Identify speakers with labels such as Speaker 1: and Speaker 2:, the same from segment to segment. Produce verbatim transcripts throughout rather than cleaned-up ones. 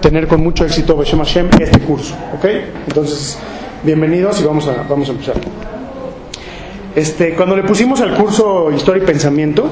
Speaker 1: tener con mucho éxito Beshem Hashem este curso, ¿ok? Entonces, bienvenidos y vamos a, vamos a empezar. Este, cuando le pusimos al curso Historia y Pensamiento,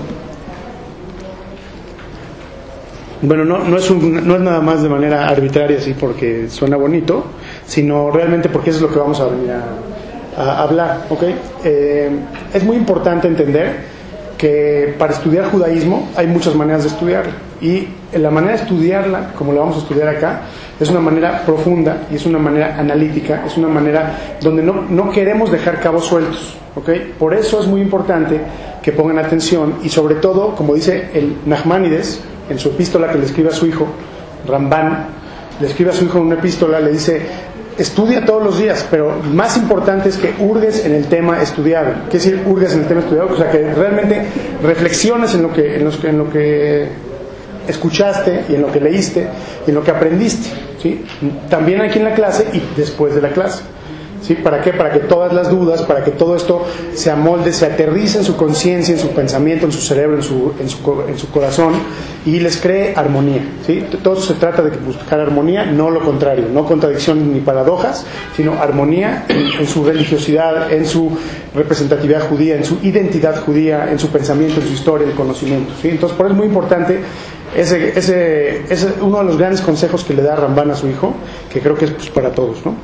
Speaker 1: bueno, no, no, es un, no es nada más de manera arbitraria, así porque suena bonito, sino realmente porque eso es lo que vamos a venir a, a hablar, ¿ok? Eh, es muy importante entender que para estudiar judaísmo hay muchas maneras de estudiarla, y la manera de estudiarla, como la vamos a estudiar acá, es una manera profunda y es una manera analítica, es una manera donde no, no queremos dejar cabos sueltos, ¿ok? Por eso es muy importante que pongan atención, y sobre todo, como dice el Nachmanides en su epístola que le escribe a su hijo, Ramban, le escribe a su hijo en una epístola, le dice: estudia todos los días, pero más importante es que hurgues en el tema estudiado. ¿Qué quiere decir hurgues en el tema estudiado? O sea, que realmente reflexiones en lo que, en los, en lo que escuchaste y en lo que leíste y en lo que aprendiste, ¿sí? También aquí en la clase y después de la clase, ¿sí? ¿Para qué? Para que todas las dudas, para que todo esto se amolde, se aterrice en su conciencia, en su pensamiento, en su cerebro, en su, en su, en su corazón, y les cree armonía, ¿sí? Todo se trata de buscar armonía, no lo contrario, no contradicción ni paradojas, sino armonía en, en su religiosidad, en su representatividad judía, en su identidad judía, en su pensamiento, en su historia, en el conocimiento, ¿sí? Entonces, por eso es muy importante ese, ese, ese uno de los grandes consejos que le da Ramban a su hijo, que creo que es pues, para todos, ¿no?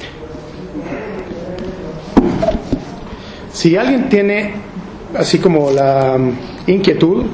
Speaker 1: Si alguien tiene así como la inquietud,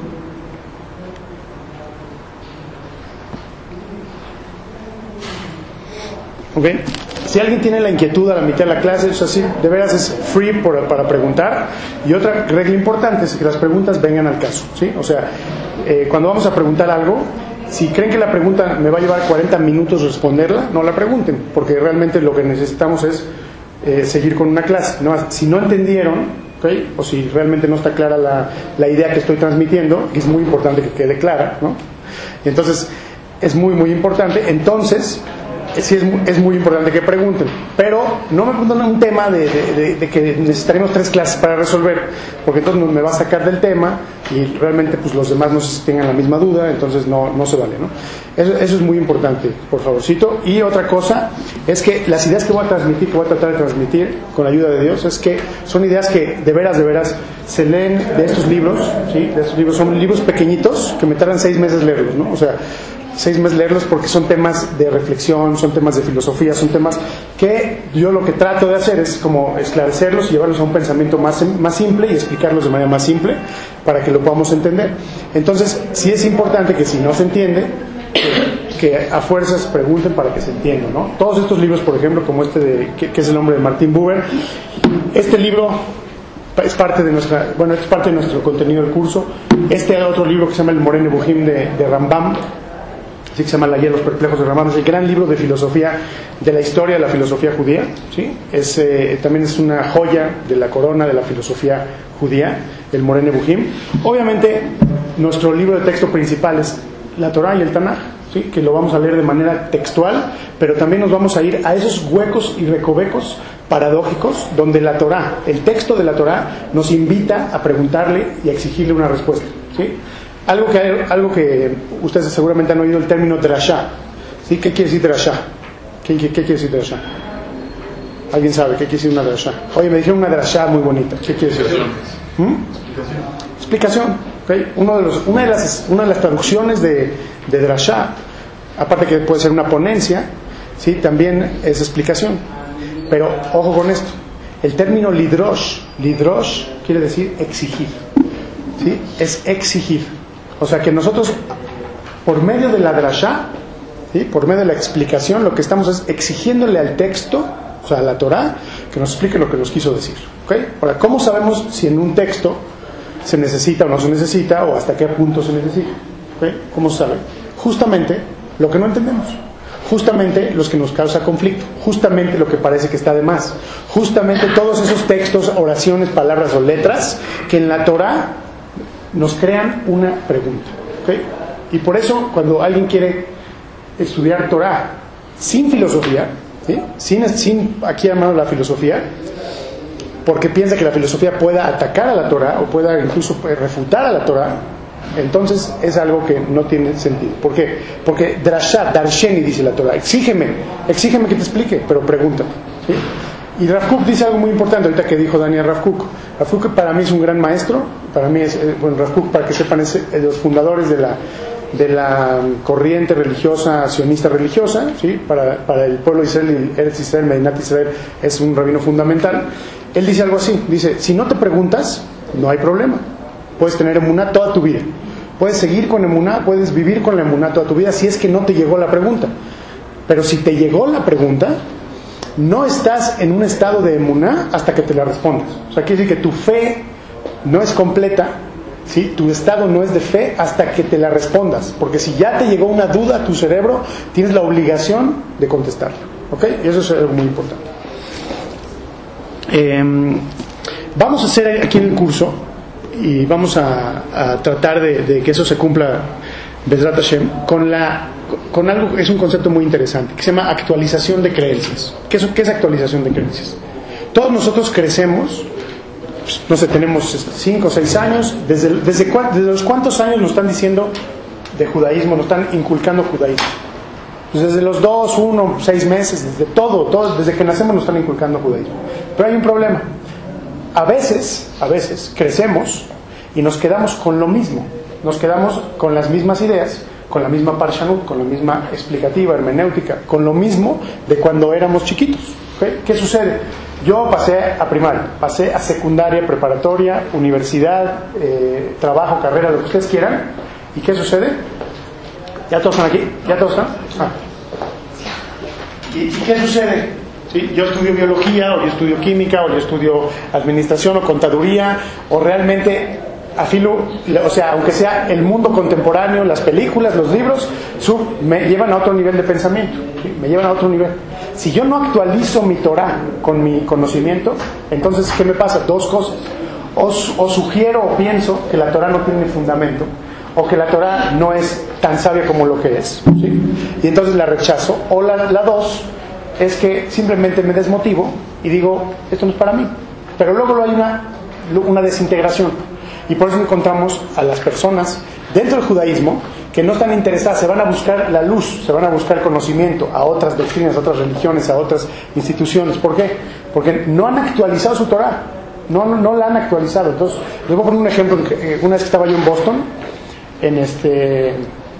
Speaker 1: ¿ok? Si alguien tiene la inquietud a la mitad de la clase, es así, de veras es free por, para preguntar. Y otra regla importante es que las preguntas vengan al caso, ¿sí? O sea, eh, cuando vamos a preguntar algo, si creen que la pregunta me va a llevar cuarenta minutos responderla, no la pregunten, porque realmente lo que necesitamos es Eh, seguir con una clase, ¿no? Si no entendieron, ¿okay? O si realmente no está clara la, la idea que estoy transmitiendo, que es muy importante que quede clara, ¿no? Entonces, es muy, muy importante. Entonces, sí es, es muy importante que pregunten, pero no me pregunten un tema de, de, de, de que necesitaremos tres clases para resolver, porque entonces me va a sacar del tema y realmente pues los demás no sé si tengan la misma duda, entonces no, no se vale, ¿no? Eso, eso es muy importante, por favorcito. Y otra cosa es que las ideas que voy a transmitir, que voy a tratar de transmitir con la ayuda de Dios, es que son ideas que de veras, de veras se leen de estos libros, ¿sí? De estos libros, son libros pequeñitos que me tardan seis meses leerlos, ¿no? O sea, seis meses leerlos porque son temas de reflexión, son temas de filosofía, son temas que yo lo que trato de hacer es como esclarecerlos y llevarlos a un pensamiento más, más simple y explicarlos de manera más simple para que lo podamos entender. Entonces, sí es importante que si no se entiende, que, que a fuerzas pregunten para que se entienda, ¿no? Todos estos libros, por ejemplo, como este de, que, que es el nombre de Martin Buber, este libro es parte de nuestra, bueno, es parte de nuestro contenido del curso. Este otro libro que se llama El Moreh Nevuchim de, de Rambam, así que se llama La Guía de los Perplejos de Rambam, es el gran libro de filosofía, de la historia de la filosofía judía, ¿sí? Es, eh, también es una joya de la corona de la filosofía judía, el Moreh Nevuchim. Obviamente, nuestro libro de texto principal es la Torah y el Tanaj, ¿sí? Que lo vamos a leer de manera textual, pero también nos vamos a ir a esos huecos y recovecos paradójicos donde la Torah, el texto de la Torah, nos invita a preguntarle y a exigirle una respuesta, ¿sí? Algo que, algo que ustedes seguramente han oído el término drashá, ¿sí? ¿Qué quiere decir drashá? ¿Qué, qué, qué quiere decir drashá? ¿Alguien sabe qué quiere decir una drashá? Oye, me dijeron una drashá muy bonita. ¿Qué quiere decir? ¿Mm? Explicación. Explicación, ¿okay? Uno de los, una, de las, una de las traducciones de, de drashá, aparte que puede ser una ponencia, ¿sí? También es explicación. Pero ojo con esto, el término lidrosh, lidrosh quiere decir exigir, ¿sí? Es exigir. O sea que nosotros, por medio de la drashá, ¿sí? Por medio de la explicación, lo que estamos es exigiéndole al texto, o sea, a la Torah, que nos explique lo que nos quiso decir, ¿okay? Ahora, ¿cómo sabemos si en un texto se necesita o no se necesita, o hasta qué punto se necesita? ¿Okay? ¿Cómo se sabe? Justamente lo que no entendemos, justamente los que nos causa conflicto, justamente lo que parece que está de más, justamente todos esos textos, oraciones, palabras o letras que en la Torah nos crean una pregunta, ¿okay? Y por eso cuando alguien quiere estudiar Torah sin filosofía, ¿sí? sin, sin aquí llamado la filosofía, porque piensa que la filosofía pueda atacar a la Torah o pueda incluso refutar a la Torah, entonces es algo que no tiene sentido. ¿Por qué? Porque drashat, darsheni, dice la Torah, exígeme, exígeme que te explique, pero pregúntame, ¿sí? Y Rav Kook dice algo muy importante ahorita que dijo Daniel Rav Kook. Rav Kook para mí es un gran maestro, para mí es, bueno, Rav Kook, para que sepan, es de los fundadores de la, de la corriente religiosa, sionista religiosa, ¿sí? para, para el pueblo de Israel, Eretz Israel, Medinat Israel, es un rabino fundamental. Él dice algo así, dice, si no te preguntas, no hay problema, puedes tener emuná toda tu vida, puedes seguir con emuná, puedes vivir con la emuná toda tu vida, si es que no te llegó la pregunta. Pero si te llegó la pregunta, no estás en un estado de emuná hasta que te la respondas. O sea, quiere decir que tu fe no es completa, ¿sí? Tu estado no es de fe hasta que te la respondas, porque si ya te llegó una duda a tu cerebro, tienes la obligación de contestarla, ¿ok? Y eso es algo muy importante. Eh, vamos a hacer aquí en el curso, y vamos a, a tratar de, de que eso se cumpla, Bezrat Hashem, con la con algo que es un concepto muy interesante, que se llama actualización de creencias. ¿Qué es, qué es actualización de creencias? Todos nosotros crecemos, pues, no sé, tenemos cinco o seis años, desde, desde, desde los cuántos años nos están diciendo de judaísmo, nos están inculcando judaísmo. Pues desde los dos, uno, seis meses, desde todo, todo, desde que nacemos nos están inculcando judaísmo. Pero hay un problema. A veces, a veces, crecemos y nos quedamos con lo mismo. Nos quedamos con las mismas ideas, con la misma parshanut, con la misma explicativa, hermenéutica, con lo mismo de cuando éramos chiquitos. ¿Okay? ¿Qué sucede? Yo pasé a primaria, pasé a secundaria, preparatoria, universidad, eh, trabajo, carrera, lo que ustedes quieran. ¿Y qué sucede? ¿Ya todos están aquí? ¿Ya todos están? Ah. ¿Y, ¿Y qué sucede? ¿Sí? Yo estudio biología, o yo estudio química, o yo estudio administración o contaduría, o realmente afilo, o sea, aunque sea el mundo contemporáneo, las películas, los libros, sub, me llevan a otro nivel de pensamiento, ¿sí? Me llevan a otro nivel. Si yo no actualizo mi Torah con mi conocimiento, entonces, ¿qué me pasa? Dos cosas. O, o sugiero o pienso que la Torah no tiene fundamento, o que la Torah no es tan sabia como lo que es, ¿sí? Y entonces la rechazo. O la, la dos es que simplemente me desmotivo y digo, esto no es para mí. Pero luego hay una, una desintegración. Y por eso encontramos a las personas dentro del judaísmo que no están interesadas, se van a buscar la luz, se van a buscar conocimiento a otras doctrinas, a otras religiones, a otras instituciones. ¿Por qué? Porque no han actualizado su Torah, no, no, no la han actualizado. Entonces, les voy a poner un ejemplo. Una vez que estaba yo en Boston, en este,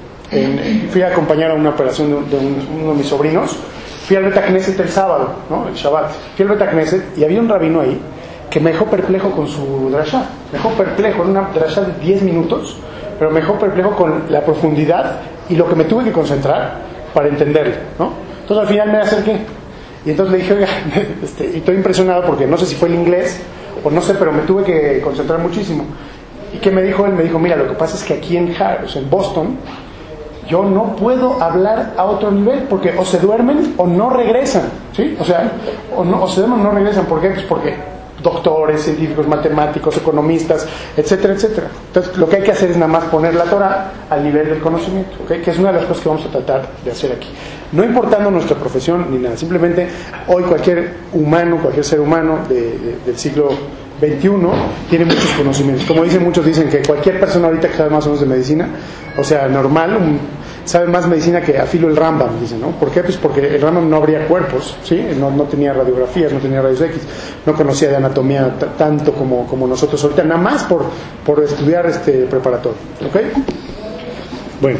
Speaker 1: en, fui a acompañar a una operación de, de un, uno de mis sobrinos. Fui al Bet HaKnesset el sábado, ¿no? El Shabbat. Fui al Bet HaKnesset y había un rabino ahí que me dejó perplejo con su drashá. Me dejó perplejo, en una drashá de diez minutos, pero me dejó perplejo con la profundidad y lo que me tuve que concentrar para entenderlo, ¿no? Entonces al final me acerqué y entonces le dije, oiga, este, y estoy impresionado porque no sé si fue el inglés o no sé, pero me tuve que concentrar muchísimo. ¿Y qué me dijo él? Me dijo, mira, lo que pasa es que aquí en, o sea, en Boston, yo no puedo hablar a otro nivel porque o se duermen o no regresan, ¿sí? O sea, o, no, o se duermen o no regresan. ¿Por qué? Pues porque doctores, científicos, matemáticos, economistas, etcétera, etcétera. Entonces, lo que hay que hacer es nada más poner la Torah al nivel del conocimiento, ¿okay? Que es una de las cosas que vamos a tratar de hacer aquí. No importando nuestra profesión ni nada, simplemente hoy cualquier humano, cualquier ser humano de, de, del siglo veintiuno tiene muchos conocimientos. Como dicen muchos, dicen que cualquier persona ahorita que sabe más o menos de medicina, o sea, normal, un, sabe más medicina que afilo el Rambam, dicen, ¿no? ¿Por qué? Pues porque el Rambam no abría cuerpos, ¿sí? No, no tenía radiografías, no tenía rayos X, no conocía de anatomía t- tanto como, como nosotros ahorita, nada más por, por estudiar este preparatorio, ¿ok? Bueno.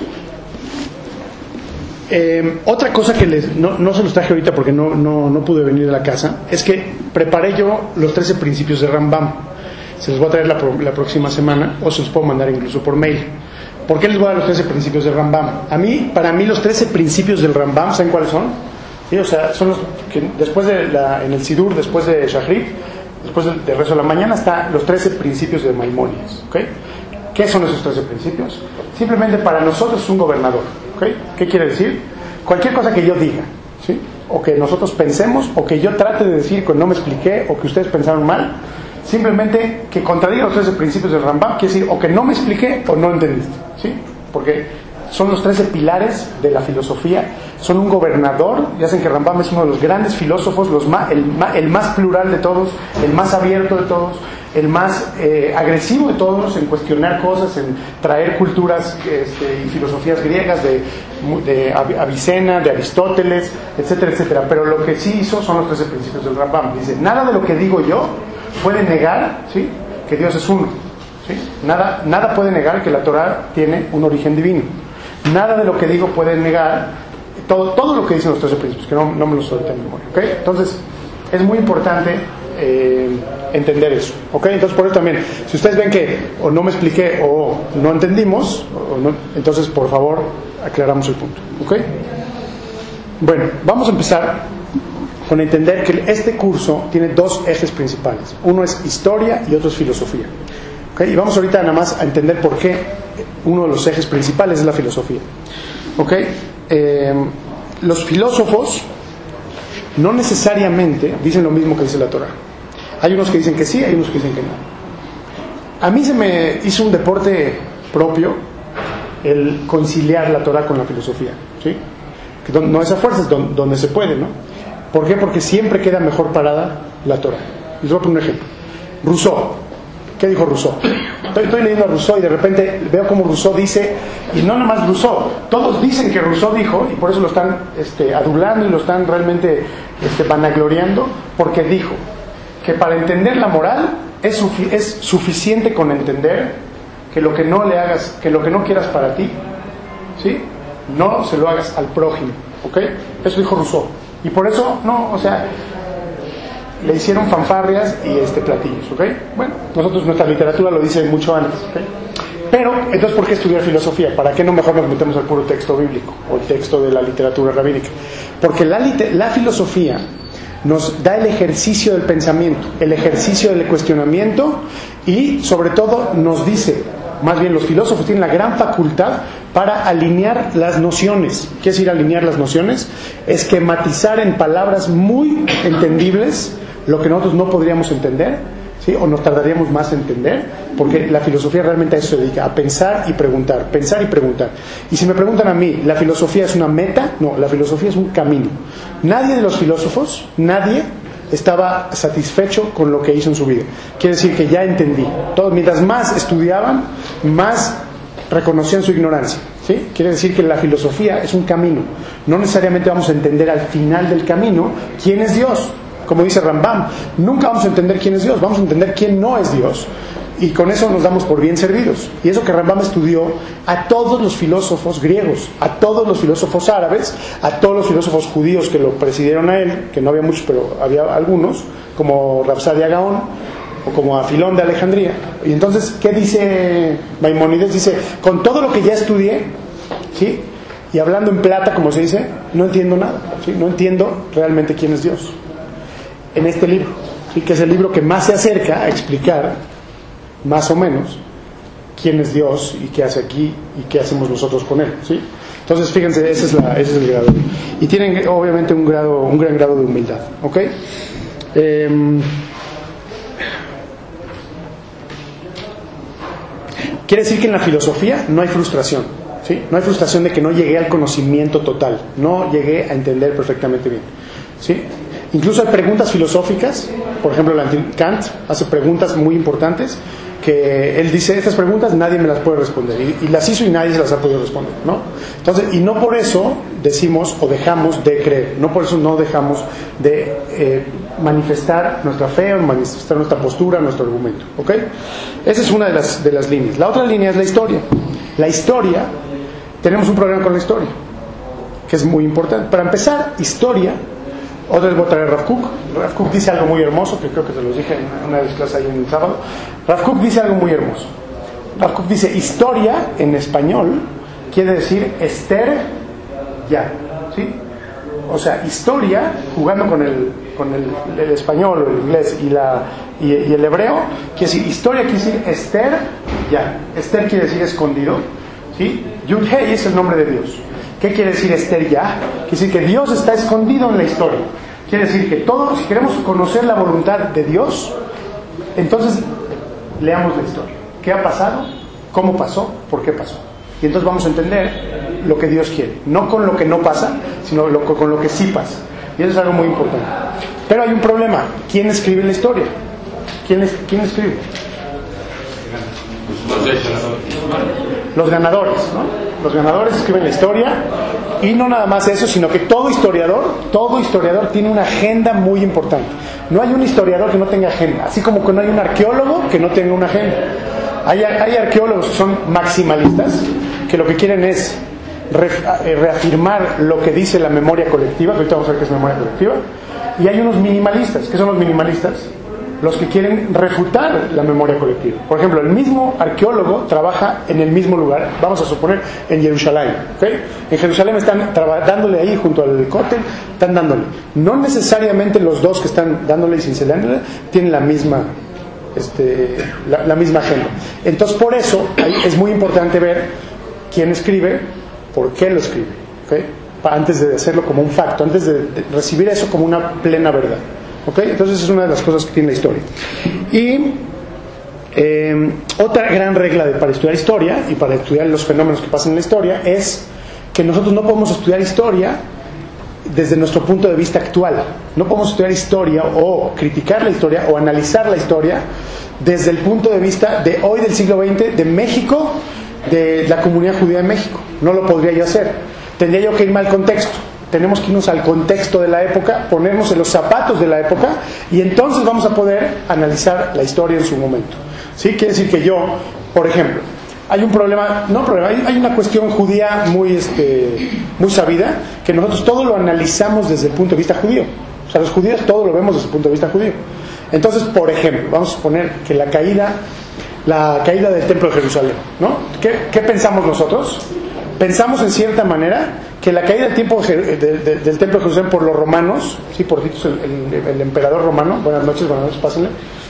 Speaker 1: Eh, otra cosa que les, no, no se los traje ahorita porque no, no, no pude venir de la casa, es que preparé yo los trece principios de Rambam. Se los voy a traer la, la próxima semana, o se los puedo mandar incluso por mail. ¿Por qué les voy a dar los trece principios del Rambam? A mí, para mí los trece principios del Rambam, ¿saben cuáles son? ¿Sí? O sea, son los que después de la, en el Sidur, después de Shachrit, después del de rezo de la mañana, están los trece principios de Maimónides, ¿ok? ¿Qué son esos trece principios? Simplemente para nosotros es un gobernador, ¿ok? ¿Qué quiere decir? Cualquier cosa que yo diga, ¿sí? O que nosotros pensemos, o que yo trate de decir que no me expliqué, o que ustedes pensaron mal, simplemente que contradiga los trece principios del Rambam, quiere decir o que no me expliqué o no entendiste, ¿sí? Porque son los trece pilares de la filosofía, son un gobernador. Ya saben que Rambam es uno de los grandes filósofos, los más, el, el más plural de todos, el más abierto de todos, el más eh, agresivo de todos en cuestionar cosas, en traer culturas este, y filosofías griegas de, de Avicena, de Aristóteles, etcétera, etcétera. Pero lo que sí hizo son los trece principios del Rambam. Dice, nada de lo que digo yo puede negar, ¿sí?, que Dios es uno, ¿sí? Nada, nada puede negar que la Torah tiene un origen divino. Nada de lo que digo puede negar todo, todo lo que dicen los trece principios, que no, no me lo suelta en memoria, ¿okay? Entonces, es muy importante eh, entender eso, ¿ok? Entonces, por eso también, si ustedes ven que o no me expliqué o no entendimos, o no, entonces, por favor, aclaramos el punto, ¿ok? Bueno, vamos a empezar con entender que este curso tiene dos ejes principales. Uno es historia y otro es filosofía, ¿ok? Y vamos ahorita nada más a entender por qué uno de los ejes principales es la filosofía, ¿ok? Eh, los filósofos no necesariamente dicen lo mismo que dice la Torah. Hay unos que dicen que sí, hay unos que dicen que no. A mí se me hizo un deporte propio el conciliar la Torah con la filosofía, ¿sí? Que no es a fuerzas, donde se puede, ¿no? ¿Por qué? Porque siempre queda mejor parada la Torah. Les voy a poner un ejemplo. Rousseau. ¿Qué dijo Rousseau? Estoy, estoy leyendo a Rousseau y de repente veo como Rousseau dice, y no nada más Rousseau, todos dicen que Rousseau dijo, y por eso lo están este, adulando y lo están realmente este, vanagloriando, porque dijo que para entender la moral es, sufi- es suficiente con entender que lo que no le hagas, que lo que no quieras para ti, ¿sí?, no se lo hagas al prójimo, ¿ok? Eso dijo Rousseau. Y por eso, no, o sea, le hicieron fanfarrias y este platillos, ¿ok? Bueno, nosotros, nuestra literatura lo dice mucho antes, ¿ok? Pero, entonces, ¿por qué estudiar filosofía? ¿Para qué no mejor nos metemos al puro texto bíblico o el texto de la literatura rabínica? Porque la, la filosofía nos da el ejercicio del pensamiento, el ejercicio del cuestionamiento y, sobre todo, nos dice, más bien los filósofos tienen la gran facultad para alinear las nociones. ¿Qué es decir alinear las nociones? Esquematizar en palabras muy entendibles lo que nosotros no podríamos entender, ¿sí?, o nos tardaríamos más en entender, porque la filosofía realmente a eso se dedica, a pensar y preguntar, pensar y preguntar. Y si me preguntan a mí, ¿la filosofía es una meta? No, la filosofía es un camino. Nadie de los filósofos, nadie estaba satisfecho con lo que hizo en su vida. Quiere decir que ya entendí. Todos, mientras más estudiaban, más reconocían su ignorancia, ¿sí? Quiere decir que la filosofía es un camino. No necesariamente vamos a entender al final del camino quién es Dios. Como dice Rambam, nunca vamos a entender quién es Dios, vamos a entender quién no es Dios. Y con eso nos damos por bien servidos. Y eso que Rambam estudió a todos los filósofos griegos, a todos los filósofos árabes, a todos los filósofos judíos que lo presidieron a él, que no había muchos, pero había algunos, como Rapsadia Gaón, o como a Filón de Alejandría. Y entonces, ¿qué dice Maimónides? Dice, con todo lo que ya estudié, ¿sí?, y hablando en plata, como se dice, no entiendo nada, ¿sí?, no entiendo realmente quién es Dios. En este libro, ¿sí?, que es el libro que más se acerca a explicar, más o menos, quién es Dios y qué hace aquí y qué hacemos nosotros con él, ¿sí? Entonces, fíjense, ese es, la, ese es el grado. Y tienen, obviamente, un grado, un gran grado de humildad, ¿ok? Eh, Quiere decir que en la filosofía no hay frustración, ¿sí? No hay frustración de que no llegué al conocimiento total, no llegué a entender perfectamente bien, ¿sí? Incluso hay preguntas filosóficas, por ejemplo, Kant hace preguntas muy importantes que él dice, estas preguntas nadie me las puede responder, y, y las hizo y nadie se las ha podido responder, ¿no? Entonces, y no por eso decimos o dejamos de creer, no por eso no dejamos de eh, manifestar nuestra fe o manifestar nuestra postura, nuestro argumento, ¿ok? Esa es una de las, de las líneas. La otra línea es la historia. La historia, tenemos un problema con la historia, que es muy importante. Para empezar, historia, otra vez voy a traer a Rav Kook. Rav Kook dice algo muy hermoso, que creo que se los dije en una de las clases ahí en el sábado. Rav Kook dice algo muy hermoso. Rav Kook dice, historia en español quiere decir Esther ya, ¿sí? O sea, historia, jugando con el, con el, el español, el inglés y, la, y, y el hebreo, quiere decir, historia quiere decir Esther ya. Esther quiere decir escondido, ¿sí? Yud-Hei es el nombre de Dios. ¿Qué quiere decir Esther ya? Quiere decir que Dios está escondido en la historia. Quiere decir que todos, si queremos conocer la voluntad de Dios, entonces leamos la historia. ¿Qué ha pasado? ¿Cómo pasó? ¿Por qué pasó? Y entonces vamos a entender lo que Dios quiere. No con lo que no pasa, sino lo, con lo que sí pasa. Y eso es algo muy importante. Pero hay un problema. ¿Quién escribe la historia? ¿Quién, es, quién escribe? Los ganadores, ¿no? Los ganadores escriben la historia. Y no nada más eso, sino que todo historiador, todo historiador tiene una agenda muy importante. No hay un historiador que no tenga agenda, así como que no hay un arqueólogo que no tenga una agenda. Hay, hay arqueólogos que son maximalistas, que lo que quieren es re, reafirmar lo que dice la memoria colectiva, que ahorita vamos a ver qué es memoria colectiva, y hay unos minimalistas. ¿Qué son los minimalistas? Los que quieren refutar la memoria colectiva. Por ejemplo, el mismo arqueólogo trabaja en el mismo lugar, vamos a suponer en Jerusalén, ¿okay? En Jerusalén están dándole ahí junto al cótel, están dándole. No necesariamente los dos que están dándole y cincelándole tienen la misma, este, la, la misma agenda. Entonces, por eso es muy importante ver quién escribe, por qué lo escribe, ¿okay? Antes de hacerlo como un facto, antes de, de recibir eso como una plena verdad. ¿Okay? Entonces es una de las cosas que tiene la historia. Y eh, otra gran regla de, para estudiar historia y para estudiar los fenómenos que pasan en la historia es que nosotros no podemos estudiar historia desde nuestro punto de vista actual. No podemos estudiar historia o criticar la historia o analizar la historia desde el punto de vista de hoy del siglo veinte, de México, de la comunidad judía de México. No lo podría yo hacer. Tendría yo que irme al contexto. Tenemos que irnos al contexto de la época, ponernos en los zapatos de la época, y entonces vamos a poder analizar la historia en su momento. ¿Sí? Quiere decir que yo, por ejemplo, hay un problema, no problema, hay, hay una cuestión judía muy, este, muy sabida, que nosotros todo lo analizamos desde el punto de vista judío. O sea, los judíos todo lo vemos desde el punto de vista judío. Entonces, por ejemplo, vamos a suponer que la caída, la caída del Templo de Jerusalén, ¿no? ¿Qué, qué pensamos nosotros? Pensamos en cierta manera que la caída del, tiempo de, de, de, del Templo de Jerusalén por los romanos, sí, por Titus, el, el, el emperador romano, buenas noches, buenas noches, pásenle.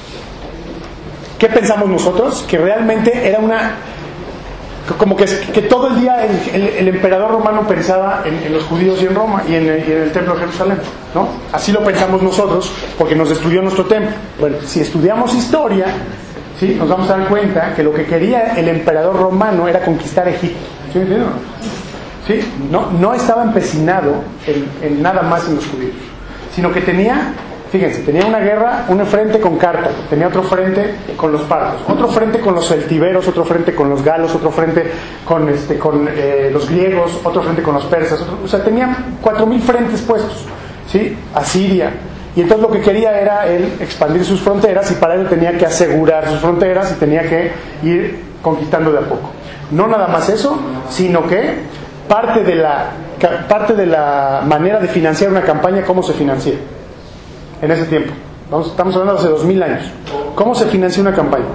Speaker 1: ¿Qué pensamos nosotros? Que realmente era una, como que, que todo el día el, el, el emperador romano pensaba en, en los judíos y en Roma y en, el, y en el Templo de Jerusalén, ¿no? Así lo pensamos nosotros, porque nos destruyó nuestro templo. Bueno, si estudiamos historia, ¿sí?, nos vamos a dar cuenta que lo que quería el emperador romano era conquistar Egipto. ¿Sí me entienden? ¿Sí? No, no estaba empecinado en, en nada más en los judíos, sino que tenía, fíjense, tenía una guerra, un frente con Cartago, tenía otro frente con los partos, otro frente con los celtiberos, otro frente con los galos, otro frente con, este, con eh, los griegos, otro frente con los persas, otro, o sea, tenía cuatro mil frentes puestos, ¿sí? Asiria. Y entonces lo que quería era él expandir sus fronteras, y para ello tenía que asegurar sus fronteras y tenía que ir conquistando de a poco. No nada más eso, sino que parte de la parte de la manera de financiar una campaña, ¿cómo se financia? En ese tiempo, vamos, estamos hablando de hace dos mil años. ¿Cómo se financia una campaña?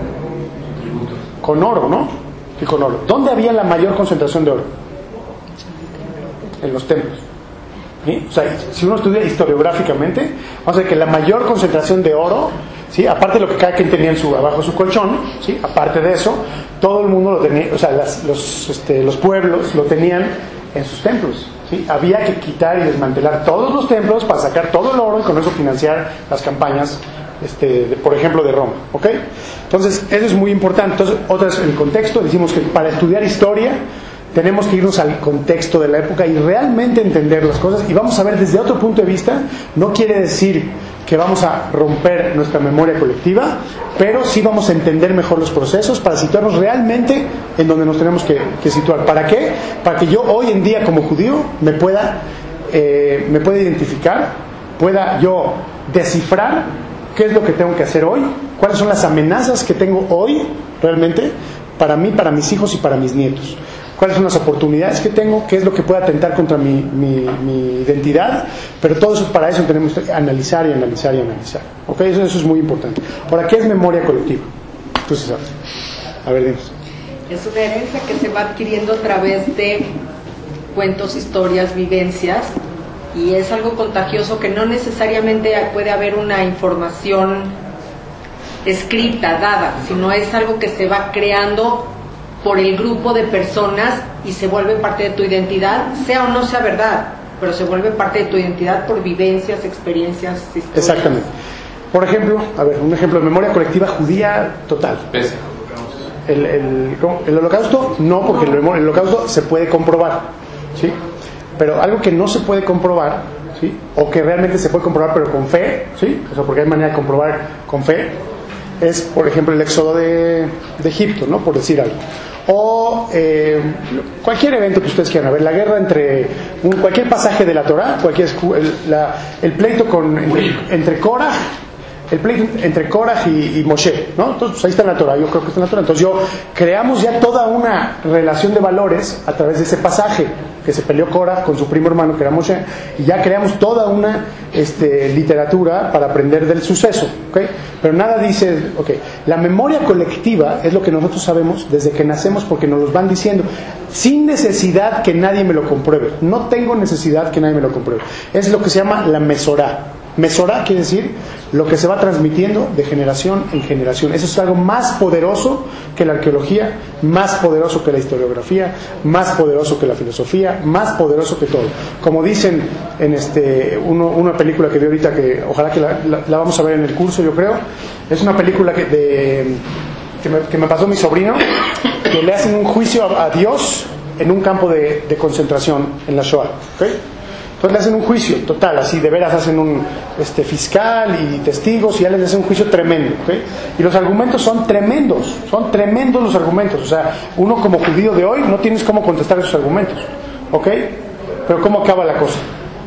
Speaker 1: Con oro, ¿no? Y con oro. ¿Dónde había la mayor concentración de oro? En los templos. ¿Sí? O sea, si uno estudia historiográficamente, vamos a ver que la mayor concentración de oro, ¿sí?, aparte de lo que cada quien tenía en su, abajo de su colchón, ¿sí?, aparte de eso, todo el mundo lo tenía, o sea, las, los, este, los pueblos lo tenían en sus templos, ¿sí? Había que quitar y desmantelar todos los templos para sacar todo el oro y con eso financiar las campañas, este, de, por ejemplo, de Roma, ¿ok? Entonces, eso es muy importante. Entonces, otra vez, en el contexto, decimos que para estudiar historia tenemos que irnos al contexto de la época y realmente entender las cosas, y vamos a ver desde otro punto de vista. No quiere decir que vamos a romper nuestra memoria colectiva, pero sí vamos a entender mejor los procesos para situarnos realmente en donde nos tenemos que, que situar. ¿Para qué? Para que yo hoy en día como judío me pueda, eh, me pueda identificar, pueda yo descifrar qué es lo que tengo que hacer hoy, cuáles son las amenazas que tengo hoy realmente para mí, para mis hijos y para mis nietos. Cuáles son las oportunidades que tengo, qué es lo que puede atentar contra mi, mi, mi identidad, pero todo eso, para eso tenemos que analizar y analizar y analizar. ¿Ok? Eso, eso es muy importante. Ahora, ¿qué es memoria colectiva? Tú sí sabes. A ver, dinos.
Speaker 2: Es una herencia que se va adquiriendo a través de cuentos, historias, vivencias, y es algo contagioso que no necesariamente puede haber una información escrita, dada, sino es algo que se va creando por el grupo de personas y se vuelve parte de tu identidad, sea o no sea verdad, pero se vuelve parte de tu identidad por vivencias, experiencias, historias.
Speaker 1: Exactamente. Por ejemplo, a ver, un ejemplo de memoria colectiva judía total. El, el, el holocausto, no, porque el, el holocausto se puede comprobar, ¿sí? Pero algo que no se puede comprobar, ¿sí?, o que realmente se puede comprobar pero con fe, ¿sí?, o sea, porque hay manera de comprobar con fe, es, por ejemplo, el éxodo de, de Egipto, ¿no? Por decir algo. O eh, cualquier evento que ustedes quieran ver, la guerra entre un, cualquier pasaje de la Torá, cualquier el, la, el pleito con entre, entre Korah, el pleito entre Korah y, y Moshe, ¿no? Entonces pues ahí está en la Torá, yo creo que está en la Torá. Entonces yo creamos ya toda una relación de valores a través de ese pasaje que se peleó Korah con su primo hermano que era Moshe, y ya creamos toda una este, literatura para aprender del suceso, ¿okay? Pero nada dice, ok, la memoria colectiva es lo que nosotros sabemos desde que nacemos porque nos lo van diciendo, sin necesidad que nadie me lo compruebe. No tengo necesidad que nadie me lo compruebe. Es lo que se llama la mesorá. Mesorá quiere decir lo que se va transmitiendo de generación en generación. Eso es algo más poderoso que la arqueología, más poderoso que la historiografía, más poderoso que la filosofía, más poderoso que todo. Como dicen en este uno, una película que vi ahorita, que ojalá que la, la, la vamos a ver en el curso, yo creo, es una película que, de, que, me, que me pasó mi sobrino, que le hacen un juicio a, a Dios en un campo de, de concentración en la Shoah, ¿okay? Entonces le hacen un juicio total, así de veras hacen un este, fiscal y testigos y ya les hacen un juicio tremendo, ¿okay? Y los argumentos son tremendos, son tremendos los argumentos. O sea, uno como judío de hoy no tienes cómo contestar esos argumentos, ¿ok? Pero ¿cómo acaba la cosa?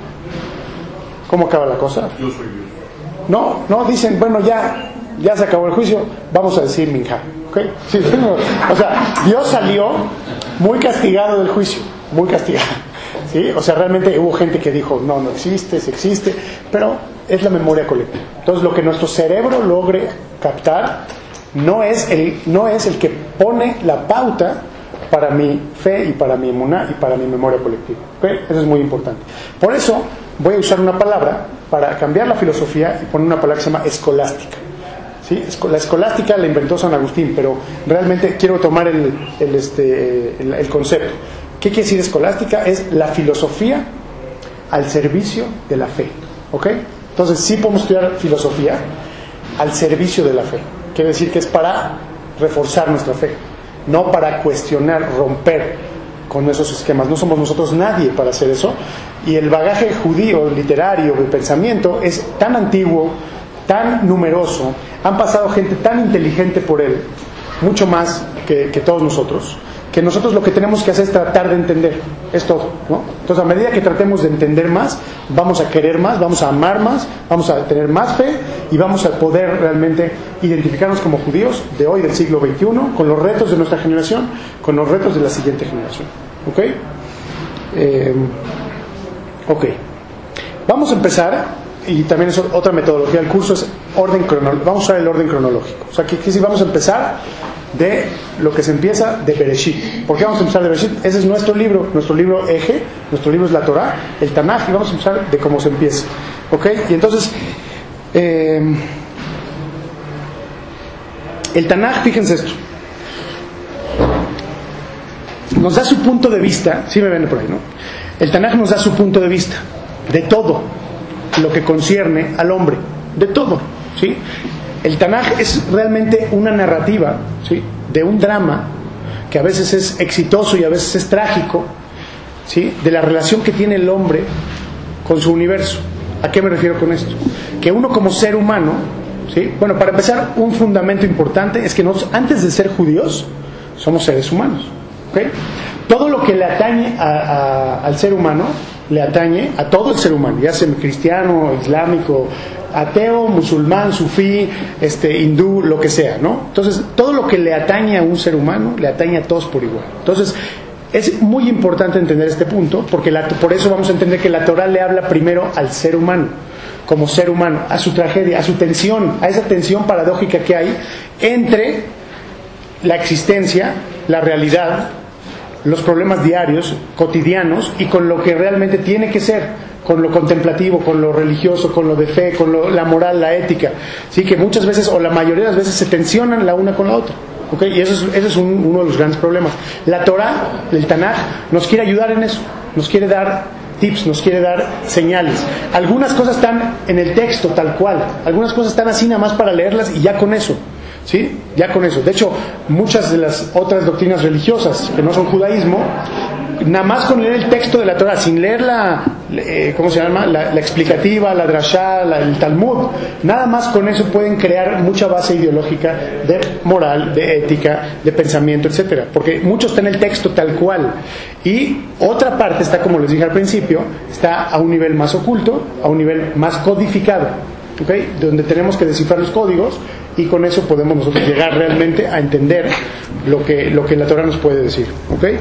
Speaker 1: ¿Cómo acaba la cosa?
Speaker 3: Yo soy Dios.
Speaker 1: No, no, dicen, bueno, ya, ya se acabó el juicio, vamos a decir minja, ¿ok? Sí, o sea, Dios salió muy castigado del juicio, muy castigado. ¿Sí? O sea, realmente hubo gente que dijo, no, no existe, sí existe, pero es la memoria colectiva. Entonces, lo que nuestro cerebro logre captar no es el, no es el que pone la pauta para mi fe y para mi emuná y para mi memoria colectiva. ¿Okay? Eso es muy importante. Por eso, voy a usar una palabra para cambiar la filosofía y poner una palabra que se llama escolástica. ¿Sí? La escolástica la inventó San Agustín, pero realmente quiero tomar el, el, este, el, el concepto. ¿Qué quiere decir escolástica? Es la filosofía al servicio de la fe, ¿ok? Entonces sí podemos estudiar filosofía al servicio de la fe. Quiere decir que es para reforzar nuestra fe, no para cuestionar, romper con esos esquemas. No somos nosotros nadie para hacer eso. Y el bagaje judío, literario, de pensamiento es tan antiguo, tan numeroso, han pasado gente tan inteligente por él, mucho más que, que todos nosotros, que nosotros lo que tenemos que hacer es tratar de entender, es todo, ¿no? Entonces, a medida que tratemos de entender más, vamos a querer más, vamos a amar más, vamos a tener más fe y vamos a poder realmente identificarnos como judíos de hoy, del siglo veintiuno, con los retos de nuestra generación, con los retos de la siguiente generación. ¿Ok? Eh, ok. Vamos a empezar, y también es otra metodología del curso, es orden cronológico. Vamos a usar el orden cronológico. O sea, que, que si vamos a empezar de lo que se empieza de Bereshit. ¿Por qué vamos a empezar de Bereshit? Ese es nuestro libro, nuestro libro eje, nuestro libro es la Torá, el Tanaj, y vamos a empezar de cómo se empieza. ¿Ok? Y entonces, eh, el Tanaj, fíjense esto, nos da su punto de vista, sí me ven por ahí, ¿no? El Tanaj nos da su punto de vista de todo lo que concierne al hombre, de todo, ¿sí? El Tanaj es realmente una narrativa, ¿sí?, de un drama que a veces es exitoso y a veces es trágico, ¿sí?, de la relación que tiene el hombre con su universo. ¿A qué me refiero con esto? Que uno como ser humano, ¿sí?, bueno, para empezar, un fundamento importante es que nosotros, antes de ser judíos, somos seres humanos, ¿ok? Todo lo que le atañe a, a, al ser humano, le atañe a todo el ser humano, ya sea cristiano, islámico, ateo, musulmán, sufí, este, hindú, lo que sea, ¿no? Entonces, todo lo que le atañe a un ser humano, le atañe a todos por igual. Entonces, es muy importante entender este punto, porque la, por eso vamos a entender que la Torá le habla primero al ser humano, como ser humano, a su tragedia, a su tensión, a esa tensión paradójica que hay entre la existencia, la realidad, los problemas diarios, cotidianos, y con lo que realmente tiene que ser, con lo contemplativo, con lo religioso, con lo de fe, con lo, la moral, la ética, sí, que muchas veces, o la mayoría de las veces, se tensionan la una con la otra, ¿okay? Y eso es, eso es un, uno de los grandes problemas. La Torá, el Tanaj, nos quiere ayudar en eso, nos quiere dar tips, nos quiere dar señales. Algunas cosas están en el texto tal cual, algunas cosas están así nada más para leerlas y ya con eso, ¿sí? Ya con eso. De hecho, muchas de las otras doctrinas religiosas que no son judaísmo nada más con leer el texto de la Torah, sin leer la, eh, ¿cómo se llama? La, la explicativa, la drashá, la, el Talmud, nada más con eso pueden crear mucha base ideológica de moral, de ética, de pensamiento, etcétera. Porque mucho está en el texto tal cual. Y otra parte está, como les dije al principio, está a un nivel más oculto, a un nivel más codificado, ¿okay? Donde tenemos que descifrar los códigos y con eso podemos nosotros llegar realmente a entender lo que, lo que la Torah nos puede decir, ¿okay?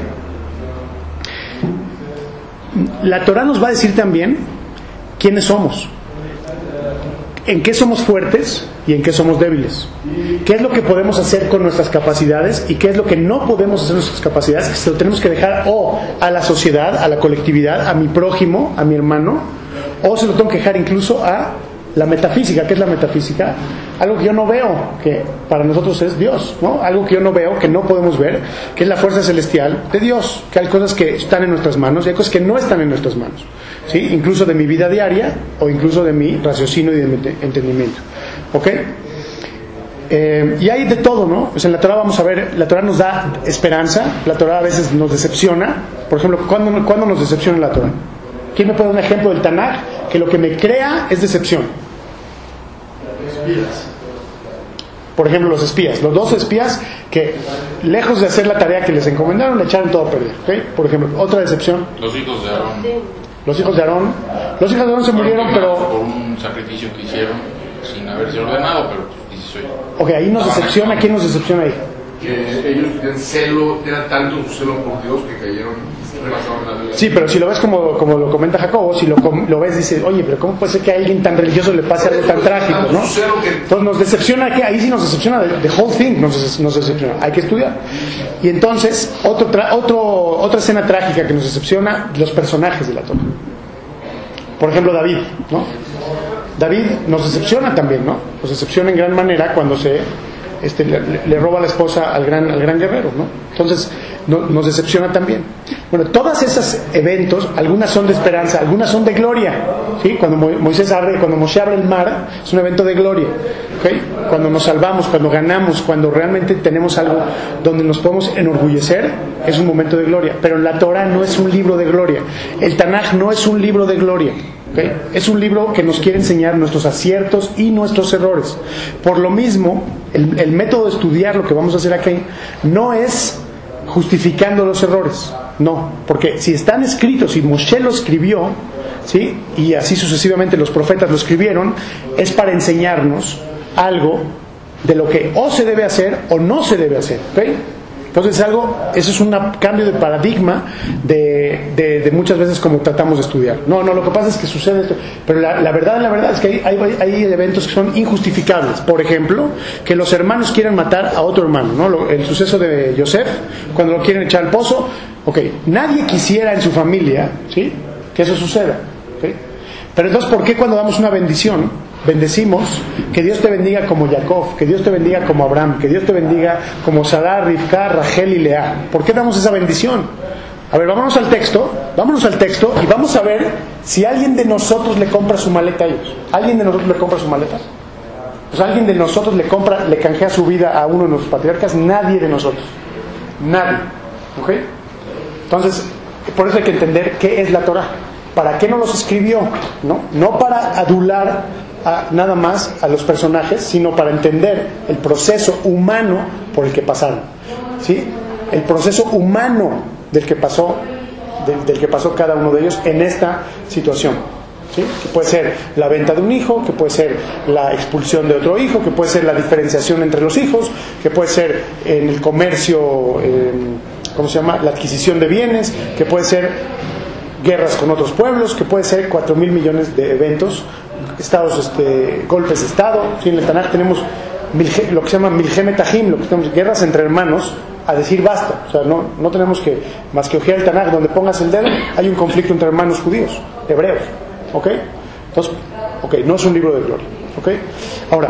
Speaker 1: La Torah nos va a decir también quiénes somos, en qué somos fuertes y en qué somos débiles, qué es lo que podemos hacer con nuestras capacidades y qué es lo que no podemos hacer con nuestras capacidades, que se lo tenemos que dejar o a la sociedad, a la colectividad, a mi prójimo, a mi hermano, o se lo tengo que dejar incluso a la metafísica. ¿Qué es la metafísica? Algo que yo no veo, que para nosotros es Dios, ¿no? Algo que yo no veo, que no podemos ver, que es la fuerza celestial de Dios, que hay cosas que están en nuestras manos y hay cosas que no están en nuestras manos, ¿sí? Incluso de mi vida diaria o incluso de mi raciocinio y de mi entendimiento, ¿ok? Eh, y hay de todo, ¿no? Pues en la Torah vamos a ver, la Torah nos da esperanza, la Torah a veces nos decepciona. Por ejemplo, ¿cuándo, ¿cuándo nos decepciona la Torah? ¿Quién me puede dar un ejemplo del Tanaj que lo que me crea es decepción?
Speaker 3: Espías.
Speaker 1: Por ejemplo, los espías, los dos espías que lejos de hacer la tarea que les encomendaron le echaron todo a perder, ¿okay? Por ejemplo, otra decepción,
Speaker 4: Los hijos de Aarón.
Speaker 1: los hijos de Aarón los hijos de Aarón se murieron, pero
Speaker 4: por un sacrificio que hicieron sin haberse ordenado, pero pues dieciséis.
Speaker 1: ok, ahí nos decepciona. ¿Quién nos decepciona ahí?
Speaker 3: Que ellos tenían celo, era tanto su celo por Dios que cayeron, rebasaron la ley.
Speaker 1: Sí, pero si lo ves como, como lo comenta Jacobo, si lo, com- lo ves dices, oye, pero ¿cómo puede ser que a alguien tan religioso le pase algo tan trágico, no? Entonces nos decepciona, que ahí sí nos decepciona, the whole thing nos, nos decepciona, hay que estudiar. Y entonces, otro tra- otro, otra escena trágica que nos decepciona, los personajes de la Torah. Por ejemplo, David, ¿no? David nos decepciona también, ¿no? Nos decepciona en gran manera cuando se este, le, le roba la esposa al gran, al gran guerrero, ¿no? Entonces no, nos decepciona también. Bueno, todos esos eventos, algunas son de esperanza, algunas son de gloria, ¿sí? Cuando Mo- Moisés abre, cuando Moshe abre el mar, es un evento de gloria, ¿okay? Cuando nos salvamos, cuando ganamos, cuando realmente tenemos algo donde nos podemos enorgullecer, es un momento de gloria. Pero la Torah no es un libro de gloria, el Tanaj no es un libro de gloria, ¿okay? Es un libro que nos quiere enseñar nuestros aciertos y nuestros errores. Por lo mismo, el, el método de estudiar lo que vamos a hacer aquí no es justificando los errores, no, porque si están escritos, si Moshe lo escribió, ¿sí? Y así sucesivamente los profetas lo escribieron, es para enseñarnos algo de lo que o se debe hacer o no se debe hacer, ¿ok? Entonces es algo, eso es un cambio de paradigma de, de, de muchas veces como tratamos de estudiar. No, no, lo que pasa es que sucede esto, pero la, la verdad, la verdad es que hay, hay, hay eventos que son injustificables. Por ejemplo, que los hermanos quieran matar a otro hermano, ¿no? Lo, el suceso de Yosef, cuando lo quieren echar al pozo, ok, nadie quisiera en su familia, ¿sí?, que eso suceda, ¿okay? Pero entonces, ¿por qué cuando damos una bendición bendecimos que Dios te bendiga como Jacob, que Dios te bendiga como Abraham, que Dios te bendiga como Sarah, Rivka, Rachel y Lea? ¿Por qué damos esa bendición? A ver, vámonos al texto, vámonos al texto y vamos a ver si alguien de nosotros le compra su maleta a ellos. ¿Alguien de nosotros le compra su maleta? Pues alguien de nosotros le compra, le canjea su vida a uno de nuestros patriarcas. Nadie de nosotros, nadie, ¿ok? Entonces, por eso hay que entender qué es la Torah. ¿Para qué no los escribió? No, no para adular a, nada más a los personajes, sino para entender el proceso humano por el que pasaron, ¿sí? El proceso humano del que pasó, del, del que pasó cada uno de ellos en esta situación, ¿sí? Que puede ser la venta de un hijo, que puede ser la expulsión de otro hijo, que puede ser la diferenciación entre los hijos, que puede ser en el comercio, eh, ¿cómo se llama?, la adquisición de bienes, que puede ser guerras con otros pueblos, que puede ser cuatro mil millones de eventos, estados, este, golpes de estado. ¿Sí? En el Tanaj tenemos milge, lo que se llama milgemet ahim, lo que tenemos guerras entre hermanos, a decir basta. O sea, no, no tenemos que más que ojear el Tanaj, donde pongas el dedo hay un conflicto entre hermanos judíos, hebreos, ¿ok? Entonces, ok, no es un libro de gloria, ¿ok? Ahora,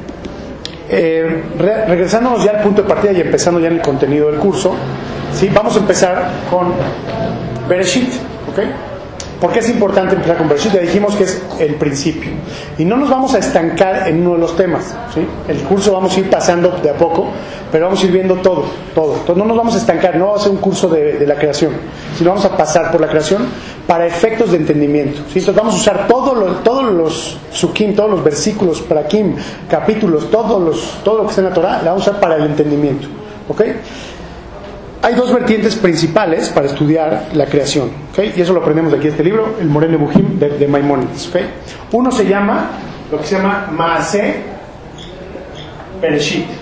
Speaker 1: eh, re, regresándonos ya al punto de partida y empezando ya en el contenido del curso, ¿sí? Vamos a empezar con Bereshit, ¿ok? ¿por qué es importante empezar con Bereshit? Ya dijimos que es el principio. Y no nos vamos a estancar en uno de los temas, ¿sí? El curso vamos a ir pasando de a poco, pero vamos a ir viendo todo, todo. Entonces no nos vamos a estancar, no va a ser un curso de, de la creación, sino vamos a pasar por la creación para efectos de entendimiento, ¿sí? Entonces vamos a usar todos los, todos los sukim, todos los versículos, prakim, capítulos, todos los, todo lo que está en la Torah, la vamos a usar para el entendimiento, ¿ok? Hay dos vertientes principales para estudiar la creación, ¿okay? Y eso lo aprendemos de aquí, este libro, el Moreh Nebuchim de, de Maimónides, ¿okay? Uno se llama, lo que se llama Maaseh Bereshit,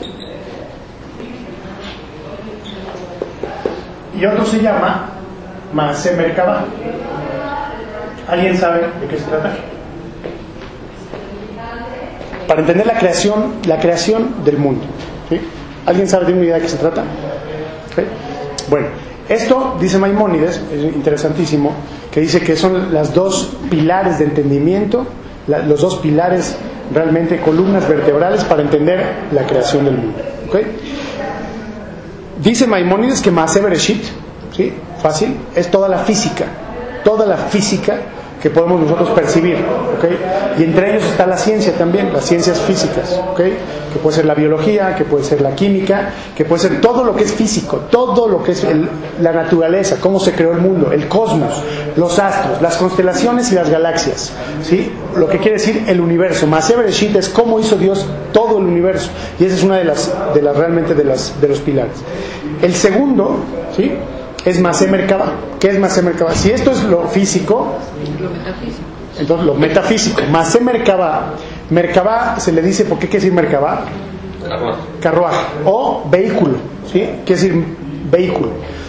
Speaker 1: y otro se llama Maaseh Merkabah. ¿Alguien sabe de qué se trata? Para entender la creación, la creación del mundo, ¿sí? ¿Alguien sabe, tiene una idea de qué se trata? ¿Okay? Bueno, esto dice Maimónides, es interesantísimo, que dice que son las dos pilares de entendimiento, la, los dos pilares realmente, columnas vertebrales para entender la creación del mundo, ¿okay? Dice Maimónides que Maaseh Bereshit, ¿sí? Fácil, es toda la física, toda la física que podemos nosotros percibir, ¿okay? Y entre ellos está la ciencia también, las ciencias físicas, ¿okay? Que puede ser la biología, que puede ser la química, que puede ser todo lo que es físico, todo lo que es el, la naturaleza, cómo se creó el mundo, el cosmos, los astros, las constelaciones y las galaxias, ¿sí? Lo que quiere decir el universo. Maaseh Bereshit es cómo hizo Dios todo el universo, y esa es una de las, de las realmente de, las, de los pilares. El segundo, ¿sí? Es Maaseh Merkabah. ¿Qué es Maaseh Merkabah? Si esto es lo físico,
Speaker 2: lo metafísico.
Speaker 1: Entonces lo metafísico. Maaseh Merkabah. Merkabah se le dice, ¿por qué quiere decir Merkabah?
Speaker 4: Carruaje.
Speaker 1: Carruaje. O vehículo, ¿sí? Quiere decir vehículo.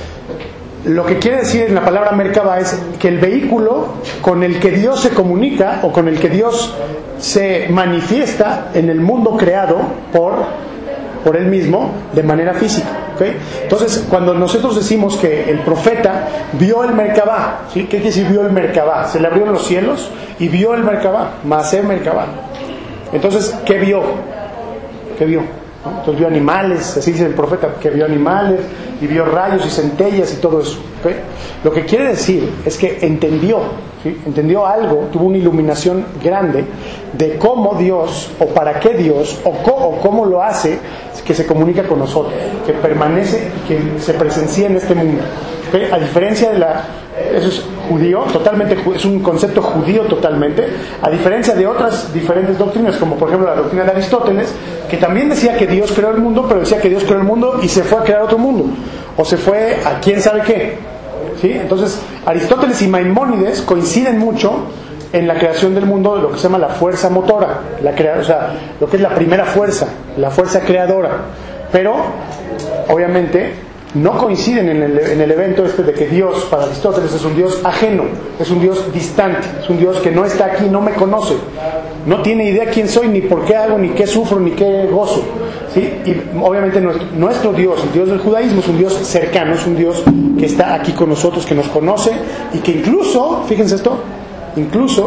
Speaker 1: Lo que quiere decir en la palabra Merkabah es que el vehículo con el que Dios se comunica o con el que Dios se manifiesta en el mundo creado por, por Él mismo de manera física. ¿Okay? Entonces, cuando nosotros decimos que el profeta vio el Merkabah, ¿sí? ¿Qué quiere decir vio el Merkabah? Se le abrieron los cielos y vio el Merkabah, Maaseh Merkabah. Entonces, ¿qué vio? ¿Qué vio? ¿No? Entonces vio animales, así dice el profeta, que vio animales y vio rayos y centellas y todo eso. ¿Okay? Lo que quiere decir es que entendió, ¿sí? Entendió algo, tuvo una iluminación grande de cómo Dios, o para qué Dios, o, co- o cómo lo hace, que se comunica con nosotros, que permanece, que se presencia en este mundo. ¿Okay? A diferencia de la... Eso es judío, totalmente, es un concepto judío totalmente, a diferencia de otras diferentes doctrinas, como por ejemplo la doctrina de Aristóteles, que también decía que Dios creó el mundo, pero decía que Dios creó el mundo y se fue a crear otro mundo, o se fue a quién sabe qué, ¿sí? Entonces Aristóteles y Maimónides coinciden mucho en la creación del mundo de lo que se llama la fuerza motora, la crea, o sea, lo que es la primera fuerza, la fuerza creadora, pero obviamente no coinciden en el, en el evento este de que Dios, para Aristóteles, es un Dios ajeno, es un Dios distante, es un Dios que no está aquí, no me conoce, no tiene idea quién soy, ni por qué hago, ni qué sufro, ni qué gozo, ¿sí? Y obviamente nuestro, nuestro Dios, el Dios del judaísmo, es un Dios cercano, es un Dios que está aquí con nosotros, que nos conoce, y que incluso, fíjense esto, incluso,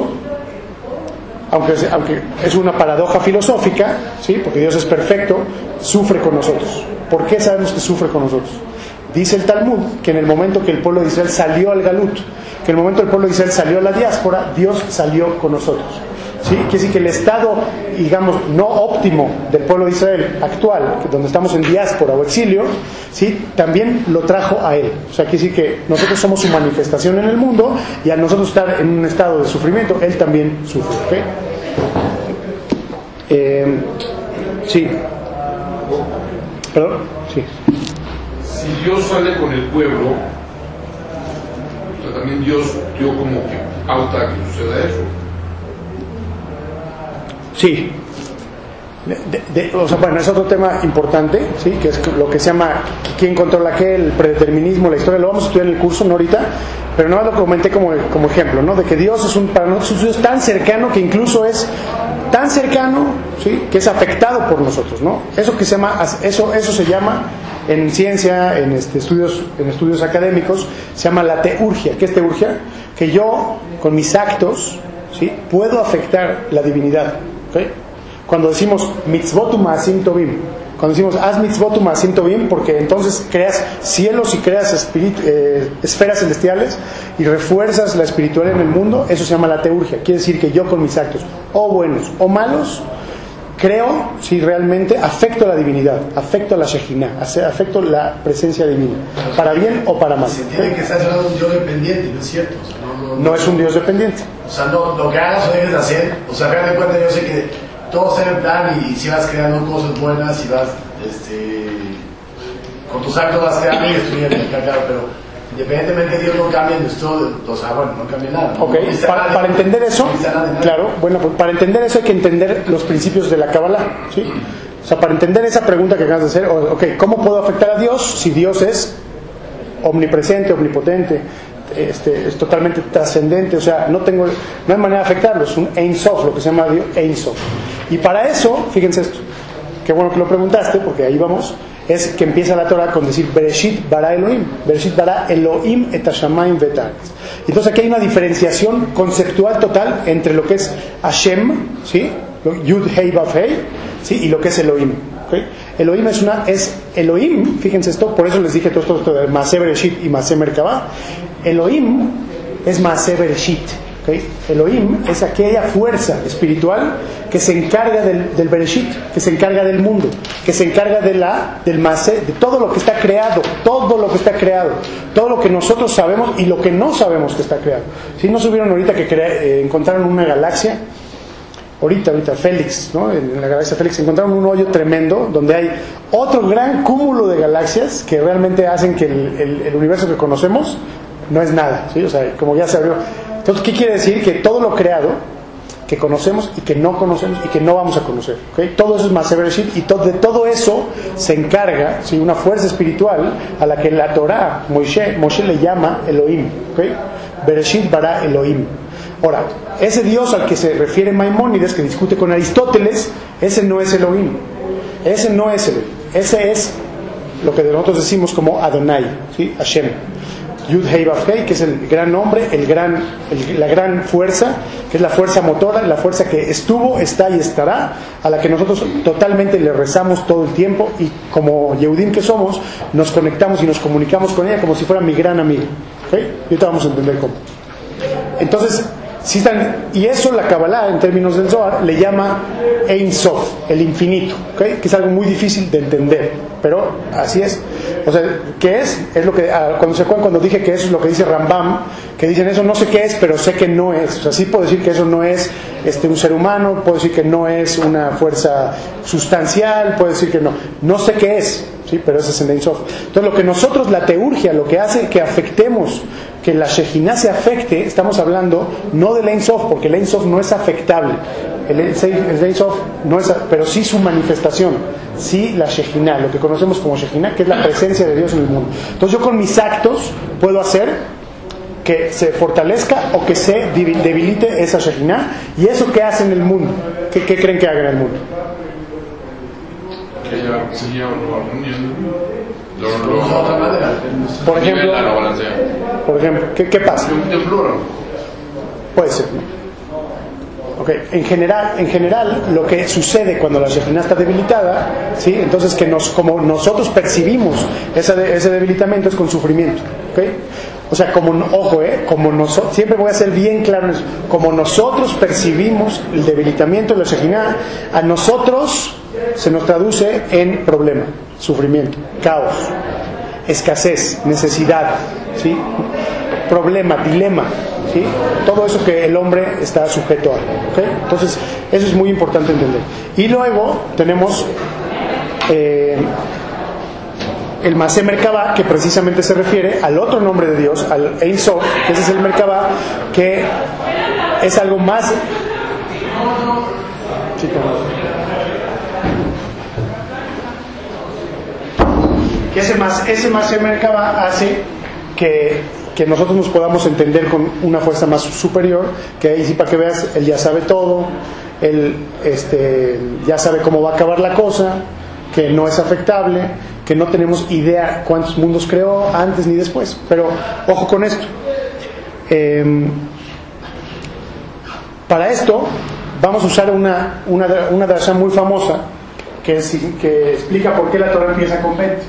Speaker 1: aunque, aunque es una paradoja filosófica, ¿sí? Porque Dios es perfecto, sufre con nosotros. ¿Por qué sabemos que sufre con nosotros? Dice el Talmud que en el momento que el pueblo de Israel salió al Galut, que en el momento que el pueblo de Israel salió a la diáspora, Dios salió con nosotros, ¿sí? Quiere decir que el estado, digamos, no óptimo del pueblo de Israel actual, donde estamos en diáspora o exilio, ¿sí? También lo trajo a él. O sea, quiere decir que nosotros somos su manifestación en el mundo, y al nosotros estar en un estado de sufrimiento, él también sufre, ¿okay? Eh, sí. ¿Perdón? Sí.
Speaker 3: Si Dios sale con el pueblo, o sea, también Dios dio como que pauta que suceda eso.
Speaker 1: Sí. De, de, o sea, bueno, es otro tema importante, ¿sí? Que es lo que se llama quién controla qué, el predeterminismo, la historia. Lo vamos a estudiar en el curso, no ahorita, pero nada más lo comenté como, como ejemplo, ¿no? De que Dios es un, para nosotros es un Dios tan cercano que incluso es tan cercano, ¿sí? Que es afectado por nosotros, ¿no? Eso que se llama, eso, eso se llama en ciencia, en este, estudios, en estudios académicos, se llama la teurgia. ¿Qué es teurgia? Que yo con mis actos, ¿sí? Puedo afectar la divinidad, ¿okay? Cuando decimos mitzvot umaasim tovim, Cuando decimos haz mitzvot tu siento bien, porque entonces creas cielos y creas espíritu, eh, esferas celestiales y refuerzas la espiritualidad en el mundo, eso se llama la teurgia. Quiere decir que yo con mis actos, o buenos o malos, creo si realmente afecto a la divinidad, afecto a la Shejinah, afecto a la presencia divina, para bien o para mal.
Speaker 5: Se entiende que estás hablando de un Dios dependiente, ¿no es cierto? O sea, no, no,
Speaker 1: no es un Dios dependiente.
Speaker 5: O sea, no, lo que hagas o dejes de hacer, o sea, a de cuenta yo sé que todo está en el plan y si vas creando cosas buenas, si vas, este, con tus actos vas creando y destruyendo, está claro, pero independientemente Dios no cambia nuestro, o sea, bueno, no cambia nada. ¿no?
Speaker 1: Ok,
Speaker 5: no
Speaker 1: para,
Speaker 5: nada,
Speaker 1: para entender eso,
Speaker 5: no
Speaker 1: claro, bueno, pues para entender eso hay que entender los principios de la Kabbalah, ¿sí? O sea, para entender esa pregunta que acabas de hacer, ok, ¿cómo puedo afectar a Dios si Dios es omnipresente, omnipotente, este, es totalmente trascendente? O sea, no tengo, no hay manera de afectarlo, es un Ein Sof, lo que se llama Dios Ein Sof. Y para eso, fíjense esto, qué bueno que lo preguntaste, porque ahí vamos, es que empieza la Torah con decir Bereshit bara Elohim, Bereshit bara Elohim et hashamayim v'etaretz. Entonces aquí hay una diferenciación conceptual total entre lo que es Hashem, ¿sí? Yud Hei Vav Hei, ¿sí? Y lo que es Elohim. ¿Okay? Elohim es una es Elohim, fíjense esto, por eso les dije todo esto, esto de Maaseh Bereshit y Maaseh Merkabah. Elohim es Maaseh Bereshit. ¿Okay? Elohim es aquella fuerza espiritual que se encarga del, del Bereshit, que se encarga del mundo, que se encarga de la, del Maaseh, de todo lo que está creado, todo lo que está creado, todo lo que nosotros sabemos y lo que no sabemos que está creado. Si no subieron ahorita que crea, eh, encontraron una galaxia, ahorita, ahorita, Félix, ¿no? En la galaxia Félix encontraron un hoyo tremendo donde hay otro gran cúmulo de galaxias que realmente hacen que el, el, el universo que conocemos no es nada, ¿sí? O sea, como ya se abrió. Entonces, ¿qué quiere decir? Que todo lo creado, que conocemos y que no conocemos y que no vamos a conocer, ¿okay? Todo eso es Maaseh Bereshit y todo, de todo eso se encarga, ¿sí? Una fuerza espiritual a la que la Torah, Moshe, Moshe le llama Elohim, ¿okay? Bereshit bara Elohim. Ahora, ese Dios al que se refiere Maimónides, que discute con Aristóteles, ese no es Elohim, ese no es Elohim, ese es lo que nosotros decimos como Adonai, ¿sí? Hashem. Yud Hei Vav Hei, que es el gran nombre, el gran, el, la gran fuerza, que es la fuerza motora, la fuerza que estuvo, está y estará, a la que nosotros totalmente le rezamos todo el tiempo y como Yehudim que somos, nos conectamos y nos comunicamos con ella como si fuera mi gran amigo. ¿Okay? Y ahorita vamos a entender cómo. Entonces, si están, y eso la Kabbalah, en términos del Zohar, le llama Ein Sof, el infinito, ¿okay? Que es algo muy difícil de entender, pero así es. O sea, ¿qué es? Es lo que, cuando se acuerdan cuando dije que eso es lo que dice Rambam, que dicen eso no sé qué es, pero sé que no es. O sea, sí puedo decir que eso no es este, un ser humano, puedo decir que no es una fuerza sustancial, puedo decir que no. No sé qué es, sí, pero ese es el Ein Sof. Entonces, lo que nosotros, la teurgia, lo que hace que afectemos, que la Shejinah se afecte, estamos hablando no del Ein Sof, porque el Ein Sof no es afectable. El Ein Sof no es, pero sí su manifestación, sí la Shejinah, lo que conocemos como Shejinah, que es la presencia de Dios en el mundo. Entonces yo con mis actos puedo hacer que se fortalezca o que se debilite esa Shejinah, y eso que hace en el mundo, ¿qué, qué creen que haga en el mundo?
Speaker 3: Que haya sería una armonía. Lo,
Speaker 5: De
Speaker 3: lo,
Speaker 5: otra manera.
Speaker 1: Por ejemplo,
Speaker 4: nivela, lo balancea.
Speaker 1: por ejemplo, ¿qué, qué pasa?
Speaker 3: lo temblora.
Speaker 1: Puede ser, ¿no? Okay. En general, en general, lo que sucede cuando la Shejinah está debilitada, ¿sí? Entonces que nos, como nosotros percibimos ese, de, ese debilitamiento es con sufrimiento, ¿okay? O sea, como ojo, eh, como nosotros, siempre voy a ser bien claro en eso, como nosotros percibimos el debilitamiento de la Shejinah, a nosotros se nos traduce en problema, sufrimiento, caos, escasez, necesidad, ¿sí? Problema, dilema, ¿sí? Todo eso que el hombre está sujeto a, ¿okay? Entonces eso es muy importante entender. Y luego tenemos eh, el Maaseh Merkabah, que precisamente se refiere al otro nombre de Dios, al Ein Sof, que ese es el Merkabah, que es algo más. Sí, que ese más ese Maaseh Merkabah hace que, que nosotros nos podamos entender con una fuerza más superior, que ahí sí, para que veas, él ya sabe todo, él este, ya sabe cómo va a acabar la cosa, que no es afectable, que no tenemos idea cuántos mundos creó antes ni después. Pero ojo con esto, eh, para esto vamos a usar una una, una drasha muy famosa que, es, que explica por qué la Torah empieza con Bet.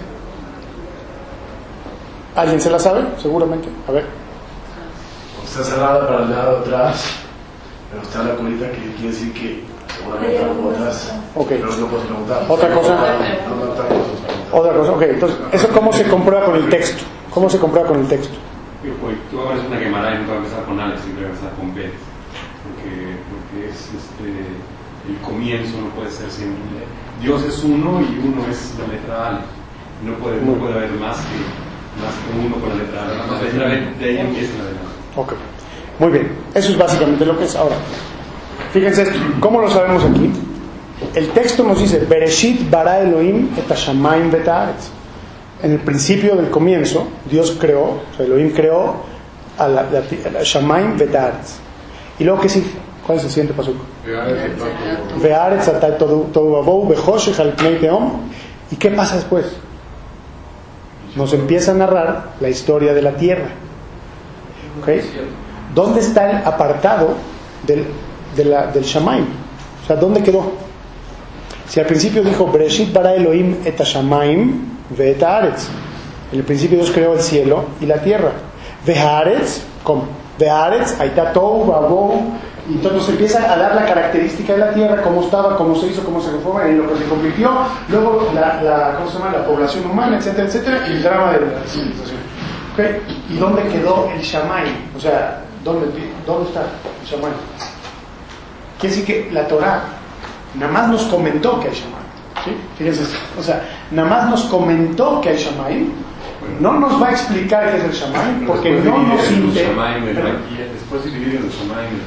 Speaker 1: ¿Alguien se la sabe? Seguramente. A ver.
Speaker 5: Está cerrada para el lado de atrás, pero está la colita que quiere decir que seguramente algo atrás.
Speaker 1: Ok.
Speaker 5: Pero no puedes preguntar.
Speaker 1: ¿Otra cosa?
Speaker 5: No, no, no, otra cosa.
Speaker 1: Otra cosa. Ok, entonces, ¿eso cómo se comprueba con el texto? ¿Cómo se comprueba con el texto?
Speaker 6: Pues, tú abres una quemará y no te va a empezar con Alex, siempre va a empezar con Bet. Porque, porque es este, el comienzo, no puede ser siempre. Dios es uno y uno es la letra Aleph. No puede, no puede haber más que, más que uno con la letra Aleph. La letra Bet, de ahí empieza la letra.
Speaker 1: Ok, muy bien. Eso es básicamente lo que es. Ahora, fíjense esto. ¿Cómo lo sabemos aquí? El texto nos dice Bereshit bara Elohim et hashamayim v'et haaretz. En el principio del comienzo, Dios creó, o sea, Elohim creó a la, la, la Shamayim v'et haaretz. Y luego, ¿qué sigue? ¿Cuál es el siguiente paso? Ve'haaretz atay tohu vavohu bechoshech al pnei tehom. ¿Y qué pasa después? Nos empieza a narrar la historia de la tierra. ¿Okay? ¿Dónde está el apartado del, de la, del Shamayim? O sea, ¿dónde quedó? Si al principio dijo Bereshit bara Elohim et hashamayim ve'et haaretz, en el principio Dios creó el cielo y la tierra. Ve'haaretz, ¿cómo? Ve'haaretz, aitá tohu vavohu, y entonces nos empieza a dar la característica de la tierra, cómo estaba, cómo se hizo, cómo se reforma, en lo que se convirtió, luego la, la, ¿cómo se llama? La población humana, etcétera, etcétera, y el drama de la civilización. ¿Okay? ¿Y dónde quedó el Shamayim? O sea, ¿dónde, dónde está el Shamayim? Quiere decir que la Torah nada más nos comentó que hay Shamayim. ¿Sí? Fíjense esto. O sea, nada más nos comentó que hay Shamayim. No nos va a explicar qué es el Shamayim porque no nos interesa.
Speaker 6: Después de dividir el Shamayim,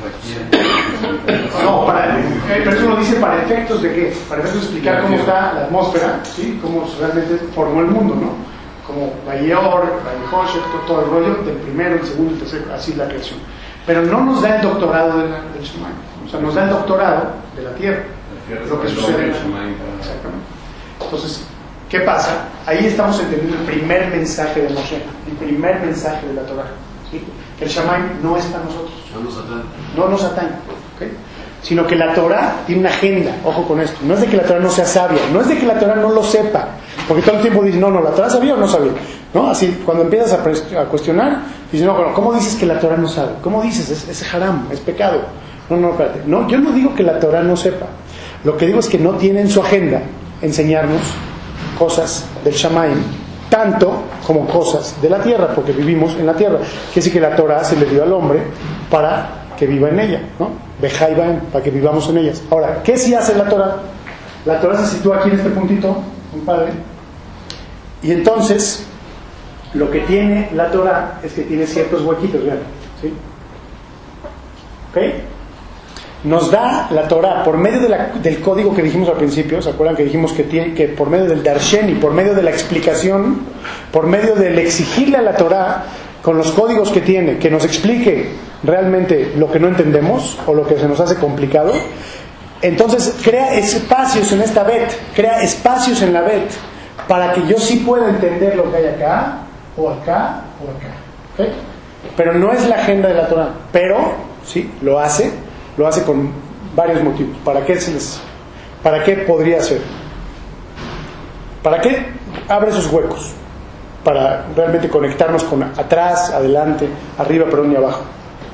Speaker 6: el
Speaker 1: No, para, okay, pero eso lo dice para efectos de qué? Para efectos de explicar cómo está la atmósfera, ¿sí? Cómo realmente formó el mundo, ¿no? Como Bayor, Bayehoshek, todo el rollo del primero, el segundo, el tercero, así la creación. Pero no nos da el doctorado de la, del Shamayim, o sea, nos da el doctorado de la tierra, lo que sucede. Exactamente. Entonces, ¿qué pasa? Ahí estamos entendiendo el primer mensaje de Moshe, el primer mensaje de la Torah, ¿sí? Que el Shamayim no es para nosotros,
Speaker 5: No nos atañe.
Speaker 1: no nos atañe, ¿okay? Sino que la Torah tiene una agenda. Ojo con esto, no es de que la Torah no sea sabia, no es de que la Torah no lo sepa, porque todo el tiempo dice, no, no, la Torah sabía o no sabía, ¿no? Así, cuando empiezas a, pre- a cuestionar, dices, no, bueno, ¿cómo dices que la Torah no sabe? ¿Cómo dices? Es, es haram, es pecado. No, no, espérate, no, yo no digo que la Torah no sepa, lo que digo es que no tiene en su agenda enseñarnos cosas del Shamayim, tanto como cosas de la tierra, porque vivimos en la tierra. Quiere decir que la Torah se le dio al hombre para que viva en ella, ¿no? Bejaibaen, para que vivamos en ellas. Ahora, ¿qué sí hace la Torah? La Torah se sitúa aquí en este puntito, compadre, y entonces lo que tiene la Torah es que tiene ciertos huequitos, vean, ¿sí? ¿Ok? Nos da la Torah por medio de la, del código que dijimos al principio. ¿Se acuerdan que dijimos que, tiene, que por medio del Darsheni, por medio de la explicación, por medio del exigirle a la Torah con los códigos que tiene, que nos explique realmente lo que no entendemos o lo que se nos hace complicado? Entonces crea espacios en esta Bet, crea espacios en la Bet para que yo sí pueda entender lo que hay acá o acá o acá, ¿okay? Pero no es la agenda de la Torah, pero sí lo hace. Lo hace con varios motivos. ¿Para qué se les, para qué podría ser? ¿Para qué abre esos huecos? Para realmente conectarnos con atrás, adelante, arriba, perdón, y abajo.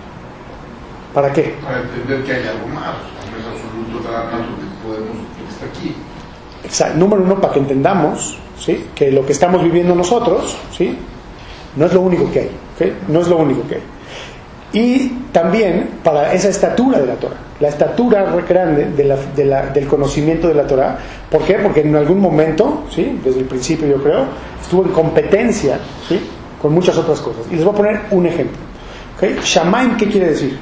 Speaker 1: ¿Para qué?
Speaker 3: Para entender que hay algo más, no es absoluto tanto que podemos, que está aquí.
Speaker 1: Exacto. Número uno, para que entendamos, ¿sí? Que lo que estamos viviendo nosotros, ¿sí? No es lo único que hay, ¿okay? No es lo único que hay. Y también para esa estatura de la Torah, la estatura grande de la, de la, del conocimiento de la Torah. ¿Por qué? Porque en algún momento, ¿sí? Desde el principio yo creo, estuvo en competencia, ¿sí? Con muchas otras cosas. Y les voy a poner un ejemplo, ¿okay? Shamayim, ¿qué quiere decir?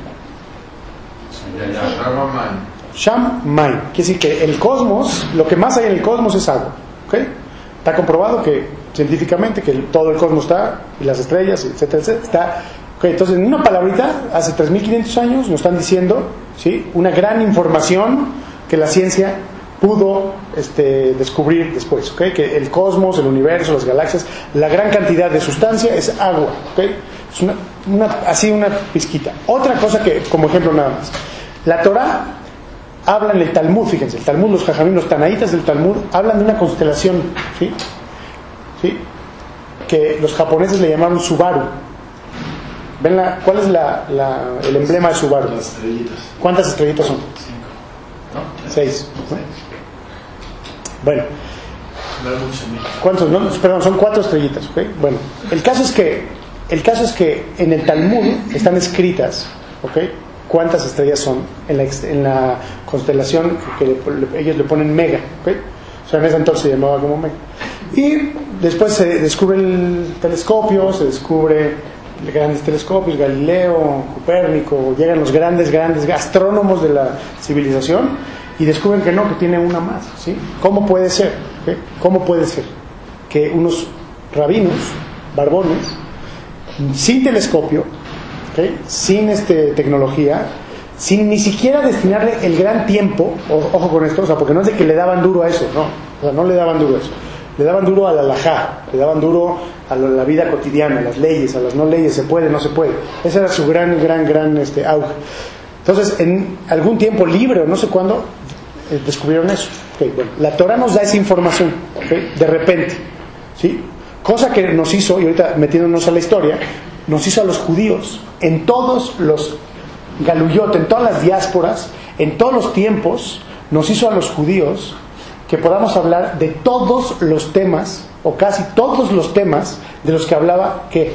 Speaker 1: Shamayim quiere decir que el cosmos, lo que más hay en el cosmos es agua, ¿okay? Está comprobado que científicamente que el, todo el cosmos está, y las estrellas, etcétera, etcétera, está. Okay, entonces, en una palabrita, hace tres mil quinientos años nos están diciendo, ¿sí? Una gran información que la ciencia pudo este, descubrir después, ¿okay? Que el cosmos, el universo, las galaxias, la gran cantidad de sustancia es agua, ¿okay? Es una, una, así una pizquita. Otra cosa que, como ejemplo nada más, la Torah hablan el Talmud, fíjense, el Talmud, los jajamim, los tanaítas del Talmud, hablan de una constelación, ¿sí? ¿Sí? Que los japoneses le llamaron Subaru. ¿Ven la, cuál es la, la, el emblema de Subaru?
Speaker 5: Las estrellitas.
Speaker 1: ¿Cuántas estrellitas son?
Speaker 5: Cinco. ¿No?
Speaker 1: Seis. ¿No? Bueno.
Speaker 5: No hay mucho en México.
Speaker 1: ¿Cuántos? No, perdón, son cuatro estrellitas, ¿ok? Bueno, el caso es que el caso es que en el Talmud están escritas, ¿ok? Cuántas estrellas son en la, en la constelación que le, le, ellos le ponen Mega, ¿ok? O sea, en ese entonces se llamaba como Mega. Y después se descubre el telescopio, se descubre grandes telescopios, Galileo, Copérnico, llegan los grandes, grandes astrónomos de la civilización y descubren que no, que tiene una más, ¿sí? ¿Cómo puede ser? ¿Okay? ¿Cómo puede ser que unos rabinos, barbones, sin telescopio, ¿okay? sin este, tecnología, sin ni siquiera destinarle el gran tiempo, o, ojo con esto, o sea, porque no es de que le daban duro a eso, no, o sea, no le daban duro a eso, le daban duro a la halajá, le daban duro a la vida cotidiana, a las leyes, a las no leyes, se puede, no se puede. Ese era su gran, gran, gran este, auge. Entonces, en algún tiempo libre, o no sé cuándo, eh, descubrieron eso. Okay, bueno, la Torah nos da esa información, okay, de repente, ¿sí? Cosa que nos hizo, y ahorita metiéndonos a la historia, nos hizo a los judíos, en todos los galuyot, en todas las diásporas, en todos los tiempos, nos hizo a los judíos que podamos hablar de todos los temas, o casi todos los temas de los que hablaba ¿qué?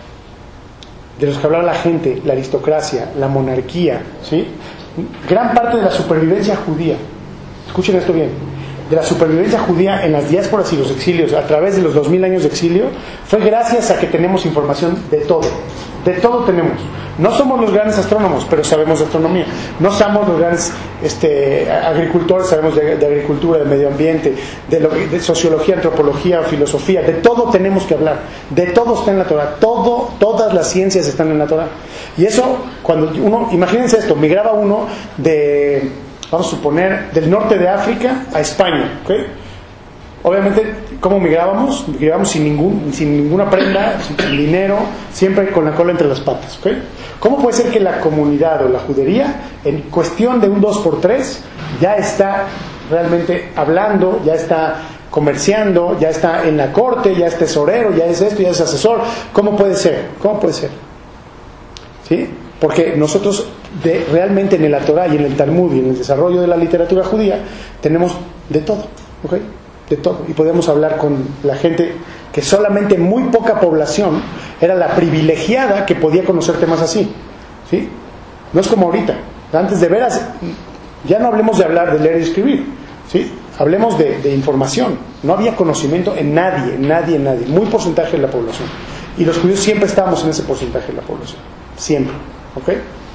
Speaker 1: de los que hablaba la gente, la aristocracia, la monarquía, ¿sí? Gran parte de la supervivencia judía, escuchen esto bien, de la supervivencia judía en las diásporas y los exilios a través de los dos mil años de exilio fue gracias a que tenemos información de todo, de todo tenemos. No somos los grandes astrónomos, pero sabemos de astronomía. No somos los grandes este, agricultores, sabemos de, de agricultura, de medio ambiente, de, lo, de sociología, antropología, filosofía. De todo tenemos que hablar. De todo está en la Torah. Todo, todas las ciencias están en la Torah. Y eso, cuando uno, imagínense esto, migraba uno de, vamos a suponer, del norte de África a España, ¿ok? Obviamente, ¿cómo migrábamos? Migrábamos sin, ningún, sin ninguna prenda, sin dinero, siempre con la cola entre las patas, ¿ok? ¿Cómo puede ser que la comunidad o la judería, en cuestión de un dos por tres, ya está realmente hablando, ya está comerciando, ya está en la corte, ya es tesorero, ya es esto, ya es asesor? ¿Cómo puede ser? ¿Cómo puede ser? ¿Sí? Porque nosotros de, realmente en el Torah y en el Talmud y en el desarrollo de la literatura judía tenemos de todo, ¿ok? De todo, y podemos hablar con la gente que solamente muy poca población era la privilegiada que podía conocer temas así, ¿sí? No es como ahorita, antes de veras, ya no hablemos de hablar de leer y escribir, ¿sí? Hablemos de, de información, no había conocimiento en nadie, en nadie, en nadie, muy porcentaje de la población, y los judíos siempre estábamos en ese porcentaje de la población, siempre, ¿ok?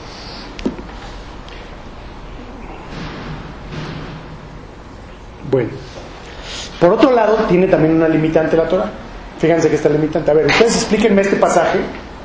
Speaker 1: Bueno, por otro lado, tiene también una limitante la Torah. Fíjense que está limitante. A ver, ustedes explíquenme este pasaje,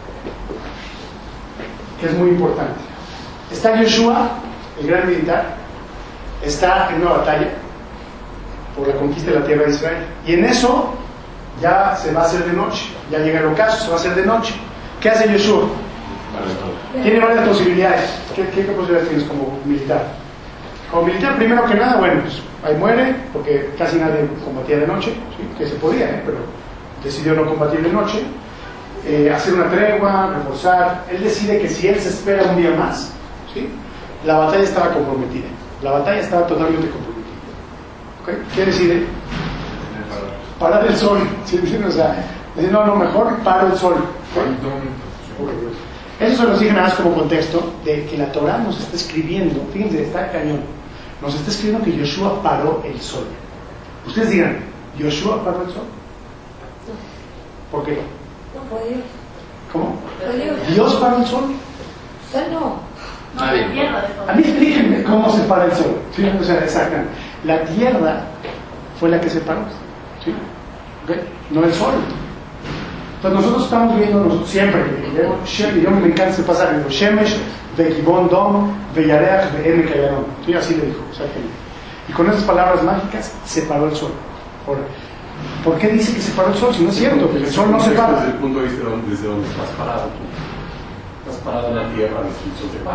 Speaker 1: que es muy importante. Está Yoshua, el gran militar, está en una batalla por la conquista de la tierra de Israel. Y en eso ya se va a hacer de noche. Ya llega el ocaso, se va a hacer de noche. ¿Qué hace Yoshua? Tiene varias posibilidades. ¿Qué, qué, qué posibilidades tienes como militar? Como militar, primero que nada, bueno, pues ahí muere, porque casi nadie combatía de noche, ¿sí? Que se podía, ¿eh? Pero decidió no combatir de noche, eh, hacer una tregua, reforzar. Él decide que si él se espera un día más, ¿sí? La batalla estaba comprometida, la batalla estaba totalmente comprometida, ¿okay? ¿Qué decide? Parar el sol, ¿sí? O sea, dice, no, no, mejor paro el sol, ¿okay? Eso se nos dice nada más como contexto de que la Torah nos está escribiendo, fíjense, está cañón, nos está escribiendo que Yoshua paró el sol. Ustedes digan, ¿Yoshua paró el sol? ¿Por qué?
Speaker 7: No puede.
Speaker 1: ¿Cómo?
Speaker 7: Puede.
Speaker 1: ¿Dios paró el sol?
Speaker 7: Sol no.
Speaker 4: Nadie.
Speaker 1: A mí explíquenme cómo se para el sol. ¿Sí? O sea, exactamente. La tierra fue la que se paró, ¿sí? ¿Okay? No el sol. Entonces nosotros estamos viendo nosotros siempre, y yo me encanta ese pasaje, Shemesh, Vekibon Dom, Veyareach, Ve'emek Ayaron. Sí, así le dijo, exactamente. Y con esas palabras mágicas se paró el sol. Ahora, ¿por qué dice que se paró el sol? Si no es cierto, que el sol no se para.
Speaker 6: Desde el punto de vista de donde, desde donde estás parado tú. Estás parado en la tierra, el sol se para.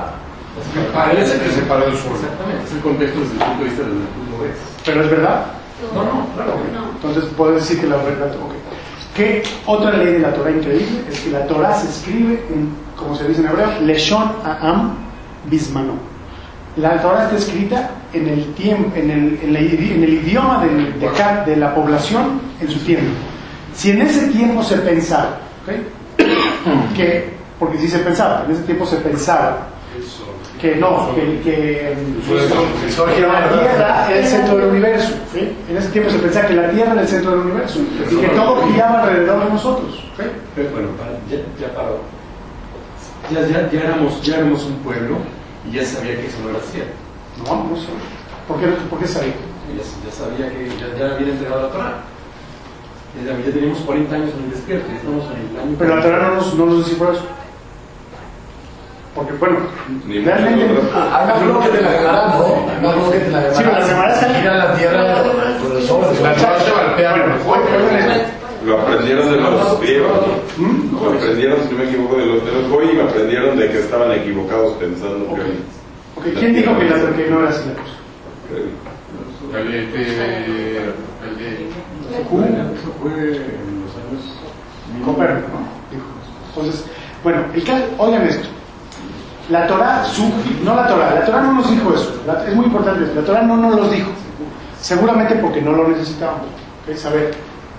Speaker 3: Parece que separó el sol.
Speaker 6: Exactamente, es el contexto desde el punto de vista de donde tú lo ves.
Speaker 1: ¿Pero es verdad?
Speaker 6: No, no, claro.
Speaker 1: Entonces puedes decir que la verdad. Okay. ¿Qué otra ley de la Torah increíble? Es que la Torah se escribe en, como se dice en hebreo, Leshon Ha'am Bismano. La Torah está escrita en el tiempo, en el, en la, en el idioma del, de, de la población en su tiempo. Si en ese tiempo se pensaba, ¿okay? que, porque si se pensaba, en ese tiempo se pensaba que no, que, que, que la Tierra era el centro del universo, ¿sí? En ese tiempo se pensaba que la Tierra era el centro del universo y que todo giraba alrededor de nosotros, ¿sí?
Speaker 6: Pero bueno, para, ya, ya paró. Ya, ya, ya, éramos, ya éramos un pueblo y ya sabía que eso no era cierto.
Speaker 1: No, no sé. ¿Por qué, por qué sabía?
Speaker 6: Ya, ya sabía que ya, ya había entregado la Torah. Ya, ya teníamos cuarenta años en el despierto, ya estamos en el año.
Speaker 1: Pero la Torah no nos, no nos descifró eso. Porque, bueno,
Speaker 3: Ni
Speaker 1: realmente.
Speaker 5: Hay más bloque de la Gemara, ¿no? Hay más bloque de la Gemara.
Speaker 1: Sí, pero la Gemara está
Speaker 5: Gira la tierra por el sol.
Speaker 3: La Torah se golpea.
Speaker 8: Lo aprendieron de los griegos.
Speaker 1: ¿Mm?
Speaker 8: Lo aprendieron, si no me equivoco, de los de los Goy y me aprendieron de que estaban equivocados pensando
Speaker 1: Okay.
Speaker 8: que.
Speaker 1: Okay. ¿Quién dijo que, la, que no era así la cosa?
Speaker 3: El de. El de.
Speaker 6: Eso fue en los años.
Speaker 1: Copérnico, ¿no? Dijo. Entonces, bueno, el caso, oigan esto. La Torah, su, no la Torah, la Torah no nos dijo eso. La, es muy importante esto. La Torah no nos los dijo. Seguramente porque no lo necesitábamos. ¿Okay? Saber.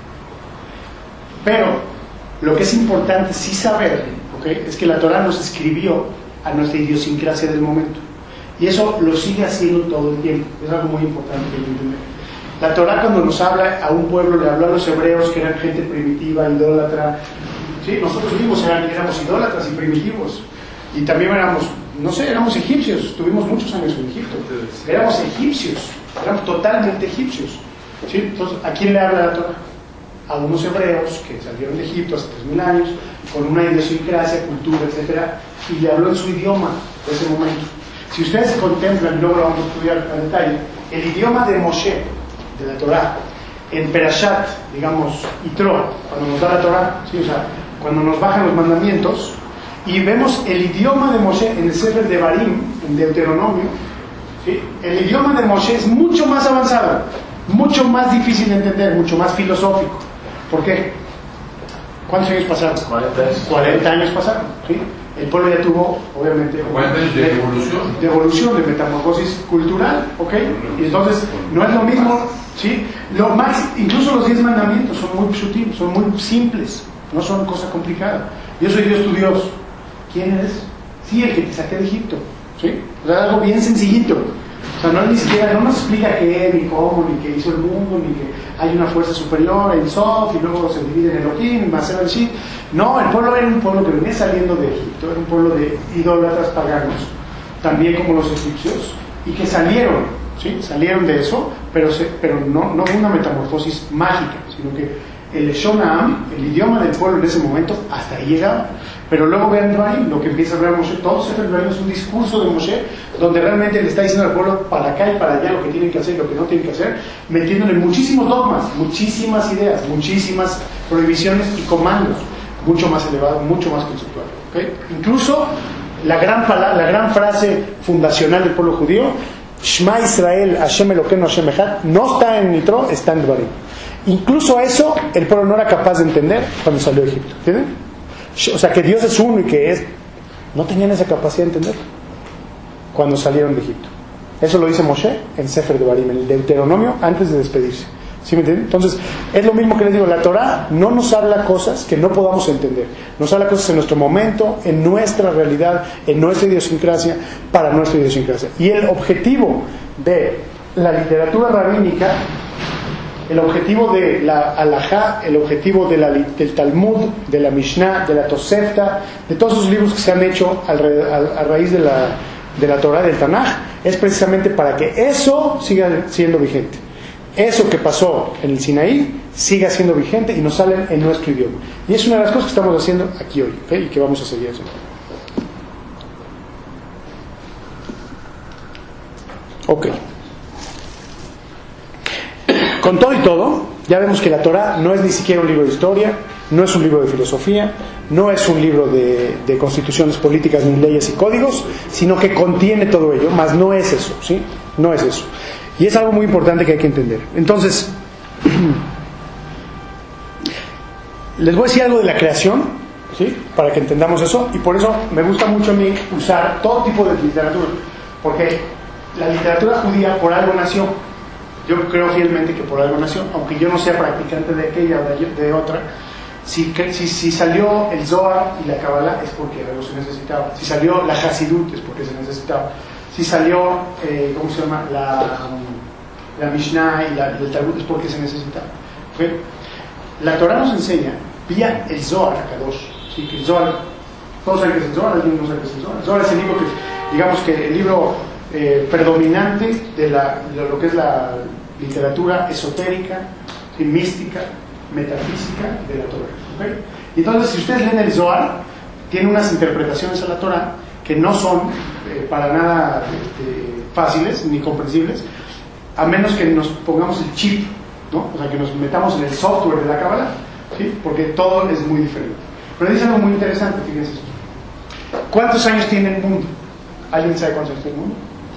Speaker 1: Pero lo que es importante sí saber, ¿okay? Es que la Torah nos escribió a nuestra idiosincrasia del momento. Y eso lo sigue haciendo todo el tiempo. Es algo muy importante que entender. La Torah, cuando nos habla a un pueblo, le habló a los hebreos que eran gente primitiva, idólatra. ¿Sí? Nosotros mismos eran, éramos idólatras y primitivos. Y también éramos, no sé, éramos egipcios. Tuvimos muchos años en Egipto. Éramos egipcios. Éramos totalmente egipcios. ¿Sí? Entonces, ¿a quién le habla la Torah? A unos hebreos que salieron de Egipto hace tres mil años, con una idiosincrasia, cultura, etcétera, y le habló en su idioma de ese momento. Si ustedes contemplan, y luego lo vamos a estudiar a detalle, el idioma de Moshe, de la Torah, en Perashat, digamos, Yitro, cuando nos da la Torah, ¿sí? O sea, cuando nos bajan los mandamientos, y vemos el idioma de Moshe en el Sefer de Barim, en Deuteronomio, ¿sí? El idioma de Moshe es mucho más avanzado, mucho más difícil de entender, mucho más filosófico. ¿Por qué? ¿Cuántos años pasaron? cuarenta años pasaron, ¿sí? El pueblo ya tuvo, obviamente,
Speaker 3: cuarenta años de evolución.
Speaker 1: De evolución, de metamorfosis cultural, ¿ok? Y entonces, no es lo mismo, ¿sí? Lo más, incluso los diez mandamientos son muy sutiles, son muy simples, no son cosa complicada. Yo soy Dios tu Dios. ¿Quién eres? Sí, el que te saqué de Egipto, ¿sí? O sea, algo bien sencillito. O sea, no ni siquiera, no nos explica qué, ni cómo, ni qué hizo el mundo, ni que hay una fuerza superior, en Sof, y luego se divide en Elohim, Maser al-Shit. No, el pueblo era un pueblo que venía saliendo de Egipto, era un pueblo de idólatras paganos, también como los egipcios, y que salieron, ¿sí? Salieron de eso, pero, se, pero no, no fue una metamorfosis mágica, sino que el Leshon Ha'am, el idioma del pueblo en ese momento, hasta ahí llegaba. Pero luego vean Dvarim, lo que empieza a hablar Moshe, todo Sefer Dvarim es un discurso de Moshe, donde realmente le está diciendo al pueblo para acá y para allá lo que tienen que hacer y lo que no tienen que hacer, metiéndole muchísimos dogmas, muchísimas ideas, muchísimas prohibiciones y comandos, mucho más elevado, mucho más conceptual. ¿Okay? Incluso la gran, palabra, la gran frase fundacional del pueblo judío, Shema Israel, Hashem Elokeinu, Hashem Echad, no está en Yitro, está en Dvarim. Incluso eso el pueblo no era capaz de entender cuando salió de Egipto. ¿Entienden? O sea, que Dios es uno y que es... No tenían esa capacidad de entender cuando salieron de Egipto. Eso lo dice Moshe en Sefer de Barim, en el Deuteronomio, antes de despedirse. ¿Sí me entienden? Entonces, es lo mismo que les digo, la Torah no nos habla cosas que no podamos entender. Nos habla cosas en nuestro momento, en nuestra realidad, en nuestra idiosincrasia, para nuestra idiosincrasia. Y el objetivo de la literatura rabínica, el objetivo de la Halajá, el objetivo de la, del Talmud, de la Mishnah, de la Tosefta, de todos esos libros que se han hecho a, a, a raíz de la, de la Torah, del Tanaj, es precisamente para que eso siga siendo vigente. Eso que pasó en el Sinaí siga siendo vigente y nos sale en nuestro idioma. Y es una de las cosas que estamos haciendo aquí hoy, ¿okay? Y que vamos a seguir haciendo. Ok. Con todo y todo, ya vemos que la Torah no es ni siquiera un libro de historia, no es un libro de filosofía, no es un libro de, de constituciones políticas ni leyes y códigos, sino que contiene todo ello, mas no es eso, ¿sí? No es eso. Y es algo muy importante que hay que entender. Entonces, les voy a decir algo de la creación, ¿sí? Para que entendamos eso, y por eso me gusta mucho a mí usar todo tipo de literatura, porque la literatura judía por algo nació. Yo creo fielmente que por algo nació, aunque yo no sea practicante de aquella o de, de otra. Si, si, si salió el Zohar y la Kabbalah es porque algo se necesitaba. Si salió la Hasidut es porque se necesitaba. Si salió, eh, ¿cómo se llama? La, la Mishnah y, la, y el Talmud es porque se necesitaba. ¿Okay? La Torah nos enseña, vía el Zohar, Kadosh, ¿sí? Que el Zohar, todos saben que es el Zohar, alguien no sabe que es el Zohar. El Zohar es el libro que, digamos que el libro eh, predominante de, la, de lo que es la literatura esotérica y mística, metafísica de la Torah. ¿Okay? Y entonces, si ustedes leen el Zohar, tiene unas interpretaciones a la Torah que no son eh, para nada este, fáciles ni comprensibles, a menos que nos pongamos el chip, ¿no? O sea, que nos metamos en el software de la Kabbalah, ¿sí? Porque todo es muy diferente. Pero dice algo muy interesante, fíjense. ¿Cuántos años tiene el mundo? ¿Alguien sabe cuántos años tiene el mundo?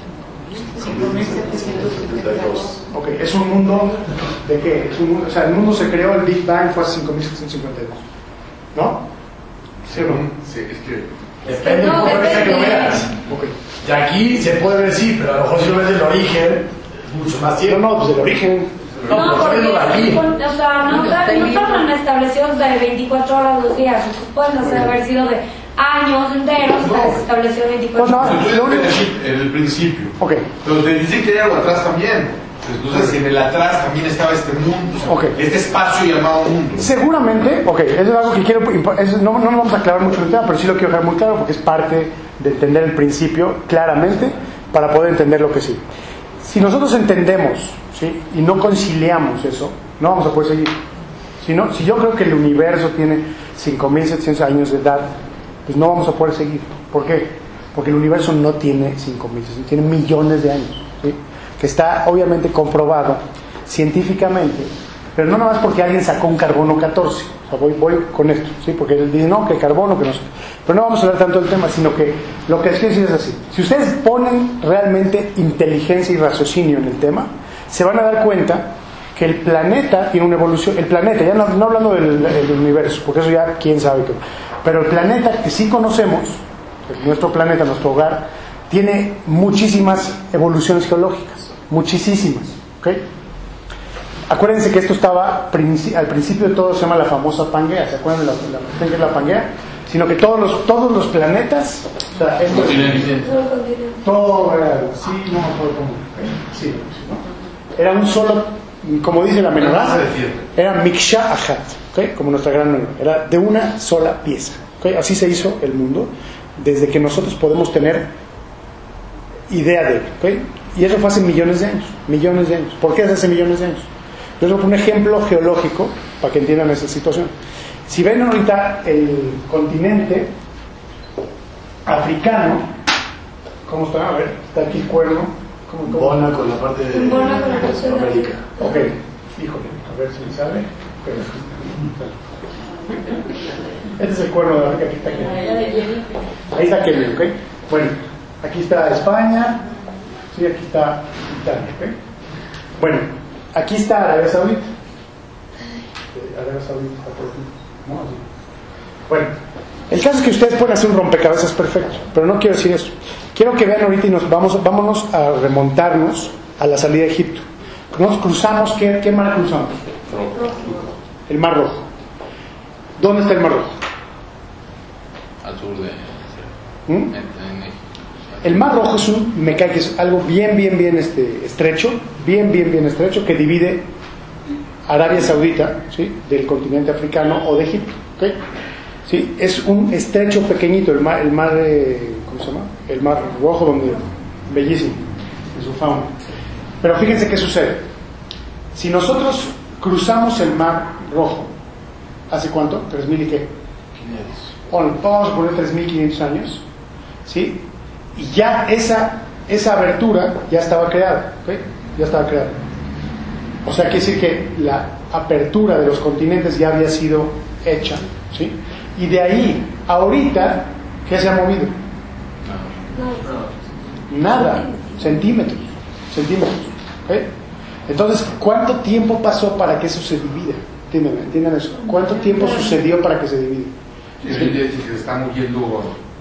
Speaker 2: cinco mil setecientos cincuenta y dos.
Speaker 1: Ok, es un mundo de qué? Es un mundo, o sea, el mundo se creó, el Big Bang fue hace cinco mil setecientos cincuenta y dos. ¿No? ¿Sí o no?
Speaker 8: Sí, es que
Speaker 5: depende
Speaker 7: No,
Speaker 5: de cómo
Speaker 7: depende.
Speaker 5: que lo veas.
Speaker 1: Ok.
Speaker 5: Y aquí se puede ver, sí, pero a lo mejor si lo ves del origen, es mucho más
Speaker 1: No,
Speaker 5: tiempo.
Speaker 1: no, pues el origen.
Speaker 5: No,
Speaker 7: No,
Speaker 5: pero
Speaker 7: porque
Speaker 5: viendo aquí.
Speaker 7: o sea, no, no estaban establecidos de veinticuatro horas los días, pueden haber sido de años enteros, se estableció veinticuatro
Speaker 1: Pues no,
Speaker 7: horas.
Speaker 1: lo único-
Speaker 8: en el principio.
Speaker 1: Ok.
Speaker 8: Pero te dicen que hay algo atrás también. Entonces, en el atrás también estaba este mundo, o sea,
Speaker 1: Ok.
Speaker 8: este espacio llamado mundo.
Speaker 1: Seguramente, ok, eso es algo que quiero, eso no, no nos vamos a aclarar mucho en el tema, pero sí lo quiero dejar muy claro porque es parte de entender el principio claramente para poder entender lo que sí. Si nosotros entendemos, ¿sí? Y no conciliamos eso, no vamos a poder seguir. Si, no, si yo creo que el universo tiene cinco mil setecientos años de edad, pues no vamos a poder seguir. ¿Por qué? Porque el universo no tiene cinco mil, tiene millones de años, ¿sí? Que está obviamente comprobado científicamente, pero no nada más porque alguien sacó un carbono catorce. O sea, voy, voy con esto, ¿sí? Porque él dice, no, que carbono, que no sé. Pero no vamos a hablar tanto del tema, sino que lo que les quiero decir es así. Si ustedes ponen realmente inteligencia y raciocinio en el tema, se van a dar cuenta que el planeta tiene una evolución. El planeta, ya no, no hablando del, del universo, porque eso ya quién sabe qué. Pero el planeta que sí conocemos, nuestro planeta, nuestro hogar, tiene muchísimas evoluciones geológicas. Muchísimas, ¿ok? Acuérdense que esto estaba al principio de todo, se llama la famosa Pangea. ¿Se acuerdan de la, la, de la Pangea? Sino que todos los, todos los planetas, o sea, esto, todo era, sí, no, todo como, ¿okay? Sí, ¿no? Era un solo, como dice la Menorá, era Miksha Achat, ¿okay? Como nuestra gran Menorá, era de una sola pieza, ¿okay? Así se hizo el mundo desde que nosotros podemos tener idea de él, ¿okay? Y eso fue hace millones de años, millones de años. ¿Por qué es hace millones de años? Yo les voy a poner un ejemplo geológico para que entiendan esa situación. Si ven ahorita el continente africano, ¿cómo está? A ver, está aquí el cuerno. ¿Cómo, cómo?
Speaker 5: Bona con la parte de
Speaker 7: Bona con la parte de
Speaker 5: Sudamérica.
Speaker 1: Ok, híjole, a ver si me sale. Pero, este es el cuerno de África, aquí está Kenia. Ahí está Kenia, ¿ok? Bueno, aquí está España, sí, aquí está Italia, ¿ok? Bueno, aquí está Arabia Saudita. Arabia Saudita está por aquí, ¿no? Así. Bueno, el caso es que ustedes pueden hacer un rompecabezas perfecto, pero no quiero decir eso. Quiero que vean ahorita y nos vamos, vámonos a remontarnos a la salida de Egipto. Nos cruzamos, ¿qué, qué mar cruzamos? El Mar Rojo. ¿Dónde está el Mar Rojo?
Speaker 4: Al sur de...
Speaker 1: ¿Mm?
Speaker 4: En, en México.
Speaker 1: El Mar Rojo es un, me cae que es algo bien, bien, bien este, estrecho, bien, bien, bien estrecho, que divide Arabia Saudita, ¿sí? Del continente africano o de Egipto, ¿okay? ¿Sí? Es un estrecho pequeñito, el mar, el mar de, ¿cómo se llama? El Mar Rojo, donde, bellísimo, en su fauna. Pero fíjense qué sucede. Si nosotros cruzamos el Mar Rojo, ¿hace cuánto? ¿Tres mil y qué? Bueno, vamos a poner tres mil quinientos años, ¿sí? Y ya esa, esa abertura ya estaba creada, ¿okay? Ya estaba creada. O sea, quiere decir que la apertura de los continentes ya había sido hecha, ¿sí? Y de ahí, ahorita, ¿qué se ha movido? Nada, centímetros, centímetros. ¿Okay? Entonces, ¿cuánto tiempo pasó para que eso se divida? ¿Entienden, ¿Entienden eso? ¿Cuánto tiempo sucedió para que se divida?
Speaker 3: Es que se está moviendo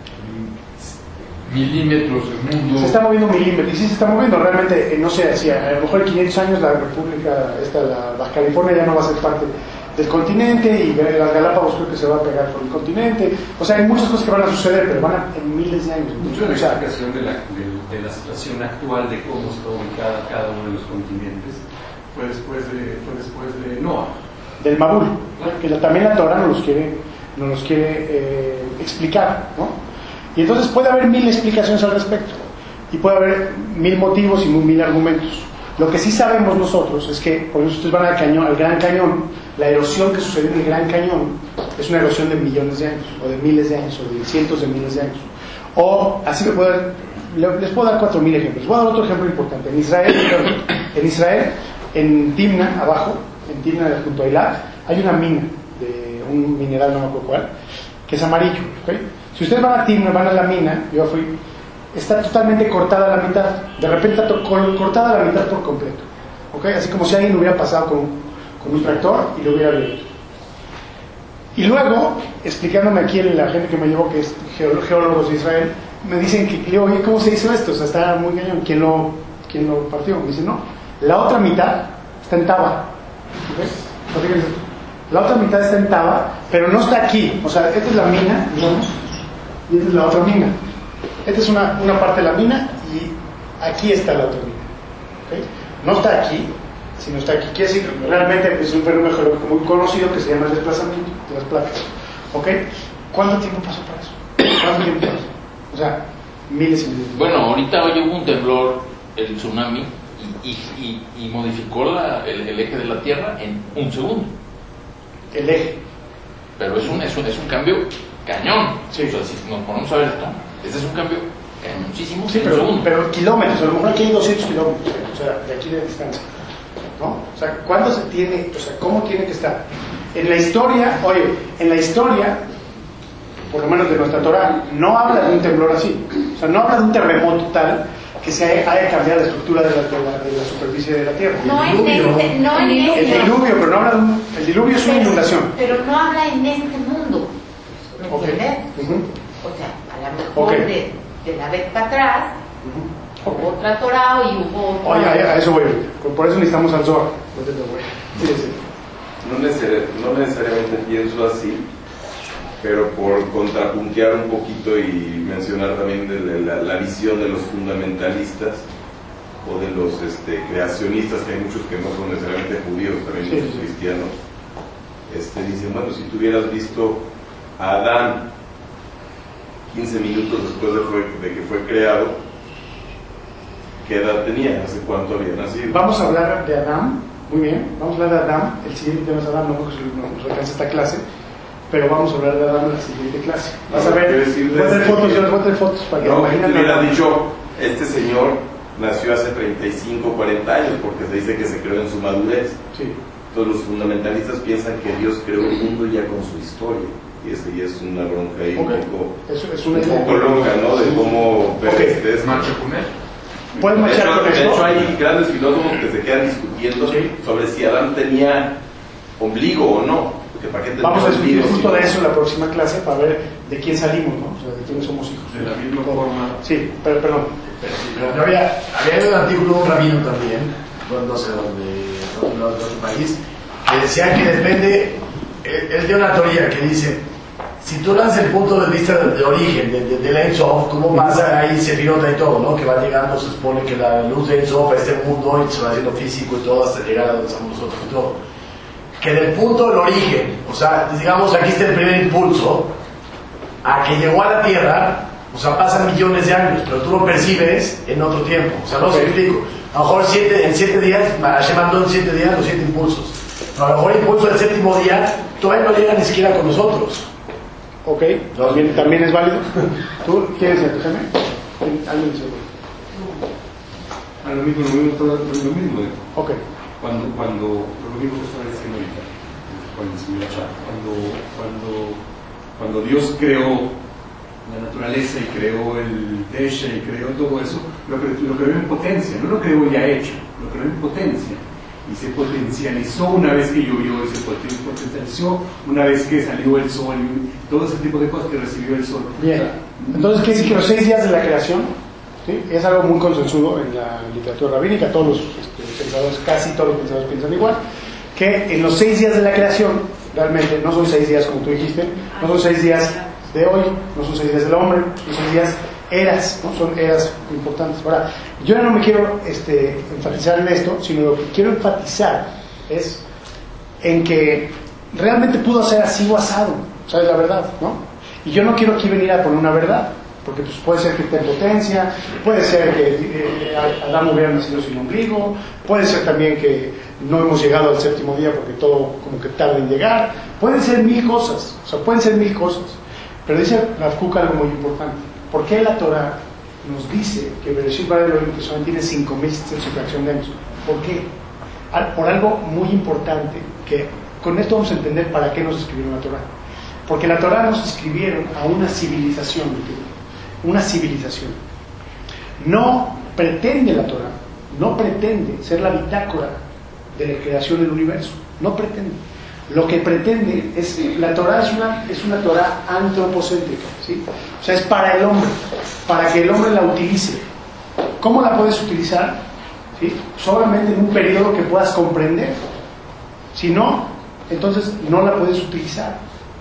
Speaker 3: milímetros el mundo.
Speaker 1: Se está moviendo milímetros, y sí se está moviendo. Realmente, eh, no sé, si a, a lo mejor en quinientos años la República, esta, la Baja California ya no va a ser parte del continente, y las Galápagos creo que se va a pegar por el continente. O sea, hay muchas cosas que van a suceder, pero van a, en miles de años.
Speaker 6: Mucho de la explicación de la, de, de la situación actual de cómo está ubicada cada uno de los continentes fue después de, fue después de Noah.
Speaker 1: Del Mabul, ¿no? Que la, también la Torah nos los quiere, nos los quiere eh, explicar, ¿no? Y entonces puede haber mil explicaciones al respecto, y puede haber mil motivos y mil argumentos. Lo que sí sabemos nosotros es que, por eso ustedes van al cañón, al Gran Cañón, la erosión que sucedió en el Gran Cañón es una erosión de millones de años, o de miles de años, o de cientos de miles de años. O, así me puedo, les puedo dar cuatro mil ejemplos. Voy a dar otro ejemplo importante. En Israel, en Israel, en Timna, abajo, en Timna junto a Eilat, hay una mina de un mineral, no me acuerdo cuál, que es amarillo. ¿Okay? Si ustedes van a Timna, van a la mina, yo fui, está totalmente cortada la mitad, de repente está cortada la mitad por completo. ¿Okay? Así como si alguien hubiera pasado con, con un tractor y lo hubiera abierto. Y luego, explicándome aquí la gente que me llevó, que es geólogos de Israel, me dicen que, oye, ¿cómo se hizo esto? O sea, está muy cañón. ¿Quién lo, quién lo partió? Me dicen, no, la otra mitad está en Taba. ¿Okay? La otra mitad está en Taba, pero no está aquí. O sea, esta es la mina, digamos, y esta es la otra mina. Esta es una, una parte de la mina, y aquí está la otra mina. ¿Okay? No está aquí, sino está aquí. Quiere decir que realmente es un fenómeno geológico muy conocido que se llama el desplazamiento de las placas. ¿Ok? ¿Cuánto tiempo pasó para eso? ¿Cuánto tiempo pasó? O sea, miles y miles.
Speaker 4: Bueno, ahorita hoy hubo un temblor, el tsunami, y, y, y, y modificó la, el, el eje de la Tierra en un segundo.
Speaker 1: El eje.
Speaker 4: Pero es un, es un, es un cambio cañón.
Speaker 1: Sí.
Speaker 4: O sea, si nos ponemos a ver esto, este es un cambio cañoncísimo.
Speaker 1: Sí, pero, pero kilómetros, a lo mejor aquí hay doscientos kilómetros, o sea, de aquí de distancia. ¿No? O sea, ¿cuándo se tiene, o sea, cómo tiene que estar? En la historia, oye, en la historia, por lo menos de nuestra Torah, no habla de un temblor así. O sea, no habla de un terremoto tal que se haya, haya cambiado la estructura de la, de, la, de la superficie de la Tierra.
Speaker 9: No en este, no en
Speaker 1: el
Speaker 9: este.
Speaker 1: diluvio, pero no habla de un, el diluvio es una
Speaker 9: pero,
Speaker 1: inundación.
Speaker 9: Pero no habla en este mundo. ¿Me
Speaker 1: Okay.
Speaker 9: entiendes?
Speaker 1: Uh-huh.
Speaker 9: O sea, a lo mejor
Speaker 1: Okay.
Speaker 9: de, de la vez para atrás, uh-huh, hubo otra Torah y hubo otra.
Speaker 1: Oye, a, a eso voy. Por eso necesitamos al Zohar. Sí, sí.
Speaker 8: No, necesari- no necesariamente pienso así, pero por contrapuntear un poquito y mencionar también de la, la, la visión de los fundamentalistas o de los este, creacionistas, que hay muchos que no son necesariamente judíos, también
Speaker 1: Sí,
Speaker 8: muchos
Speaker 1: sí.
Speaker 8: cristianos, este, dicen, bueno, si tú hubieras visto a Adán quince minutos después de, fue, de que fue creado, ¿qué edad tenía? ¿Hace cuánto había nacido?
Speaker 1: Vamos a hablar de Adán, muy bien, vamos a hablar de Adán, el siguiente tema es Adán, no porque nos alcanza esta clase, pero vamos a hablar de Adán en la siguiente clase. Vas a
Speaker 8: No,
Speaker 1: ver,
Speaker 8: quiero decir
Speaker 1: voy a hacer
Speaker 8: desde
Speaker 1: fotos,
Speaker 8: que-
Speaker 1: yo les voy a hacer fotos para que
Speaker 8: No, que
Speaker 1: imaginen
Speaker 8: te hubieras
Speaker 1: Adán.
Speaker 8: dicho, este señor nació hace treinta y cinco, cuarenta años, porque se dice que se creó en su madurez.
Speaker 1: Sí.
Speaker 8: Entonces los fundamentalistas piensan que Dios creó el mundo ya con su historia, y esa ya es una bronca ahí
Speaker 1: Ok.
Speaker 8: un poco,
Speaker 1: Eso es una
Speaker 8: un
Speaker 1: idea.
Speaker 8: poco loca, ¿no? De cómo ver
Speaker 1: Ok.
Speaker 8: este es
Speaker 3: Marcha con él.
Speaker 1: ¿Puedes
Speaker 8: De
Speaker 1: marchar
Speaker 8: hecho,
Speaker 1: con
Speaker 8: de
Speaker 1: eso?
Speaker 8: hecho, hay grandes filósofos que se quedan discutiendo
Speaker 1: Sí.
Speaker 8: sobre si Adán tenía ombligo o no. Porque ¿para qué tendría
Speaker 1: Vamos a discutir
Speaker 8: ombligo?
Speaker 1: justo
Speaker 8: si-
Speaker 1: de eso en la próxima clase para ver de quién salimos, ¿no? O sea, de quiénes somos hijos.
Speaker 6: De la misma forma.
Speaker 1: Sí, pero perdón.
Speaker 5: Pero, pero yo había, había un artículo de un rabino también, bueno, no sé dónde, no, no, de otro país, que decía que depende, él, él dio una teoría que dice, si tú das el punto de vista de, de origen, de, de, del Ein Sof, cómo pasa ahí Sefirot y todo, ¿no? Que va llegando, se supone que la luz de Ein Sof a este mundo y se va haciendo físico y todo hasta llegar a donde estamos nosotros y todo. Que del punto del origen, o sea, digamos aquí está el primer impulso, a que llegó a la Tierra, o sea, pasan millones de años, pero tú lo percibes en otro tiempo. O sea, no se explico. A lo mejor siete, en siete días, Hashem mandó en siete días los siete impulsos. Pero a lo mejor el impulso del séptimo día todavía no llega ni siquiera con nosotros.
Speaker 1: Ok, también, también es válido. ¿Tú quieres decir, Jaime? ¿Alguien dice?
Speaker 6: A lo mismo, lo mismo, todo- lo mismo de-
Speaker 1: Ok.
Speaker 6: cuando, cuando, lo mismo que estaba diciendo ahorita, cuando, cuando cuando Dios creó la naturaleza y creó el Desha y creó todo eso, lo, cre lo creó en potencia, no lo creó ya hecho, lo creó en potencia. Y se potencializó una vez que llovió, y se potencializó una vez que salió el sol, y todo ese tipo de cosas que recibió el sol.
Speaker 1: Bien, entonces quiere decir que los seis días de la creación, ¿sí?, es algo muy consensuado en la literatura rabínica. Todos los este, pensadores, casi todos los pensadores piensan igual, que en los seis días de la creación, realmente no son seis días como tú dijiste, no son seis días de hoy, no son seis días del hombre, no son días eras, ¿no? Son eras importantes. Ahora, yo no me quiero este, enfatizar en esto, sino lo que quiero enfatizar es en que realmente pudo ser así o asado, ¿sabes? La verdad, ¿no? Y yo no quiero aquí venir a poner una verdad, porque pues, puede ser que esté en potencia, puede ser que eh, Adán hubiera nacido sin ombligo, puede ser también que no hemos llegado al séptimo día porque todo como que tarda en llegar, pueden ser mil cosas, o sea, pueden ser mil cosas, pero dice Rav Kook algo muy importante. ¿Por qué la Torah nos dice que Bereshit bara Elohim que solamente tiene cinco mil setecientos y fracción de años? ¿Por qué? Por algo muy importante, que con esto vamos a entender para qué nos escribieron la Torah. Porque la Torah nos escribieron a una civilización, una civilización. No pretende la Torah, no pretende ser la bitácora de la creación del universo, no pretende. Lo que pretende es, la Torah es una, es una Torah antropocéntrica, ¿sí? O sea, es para el hombre, para que el hombre la utilice. ¿Cómo la puedes utilizar? ¿Sí? Solamente en un periodo que puedas comprender. Si no, entonces no la puedes utilizar.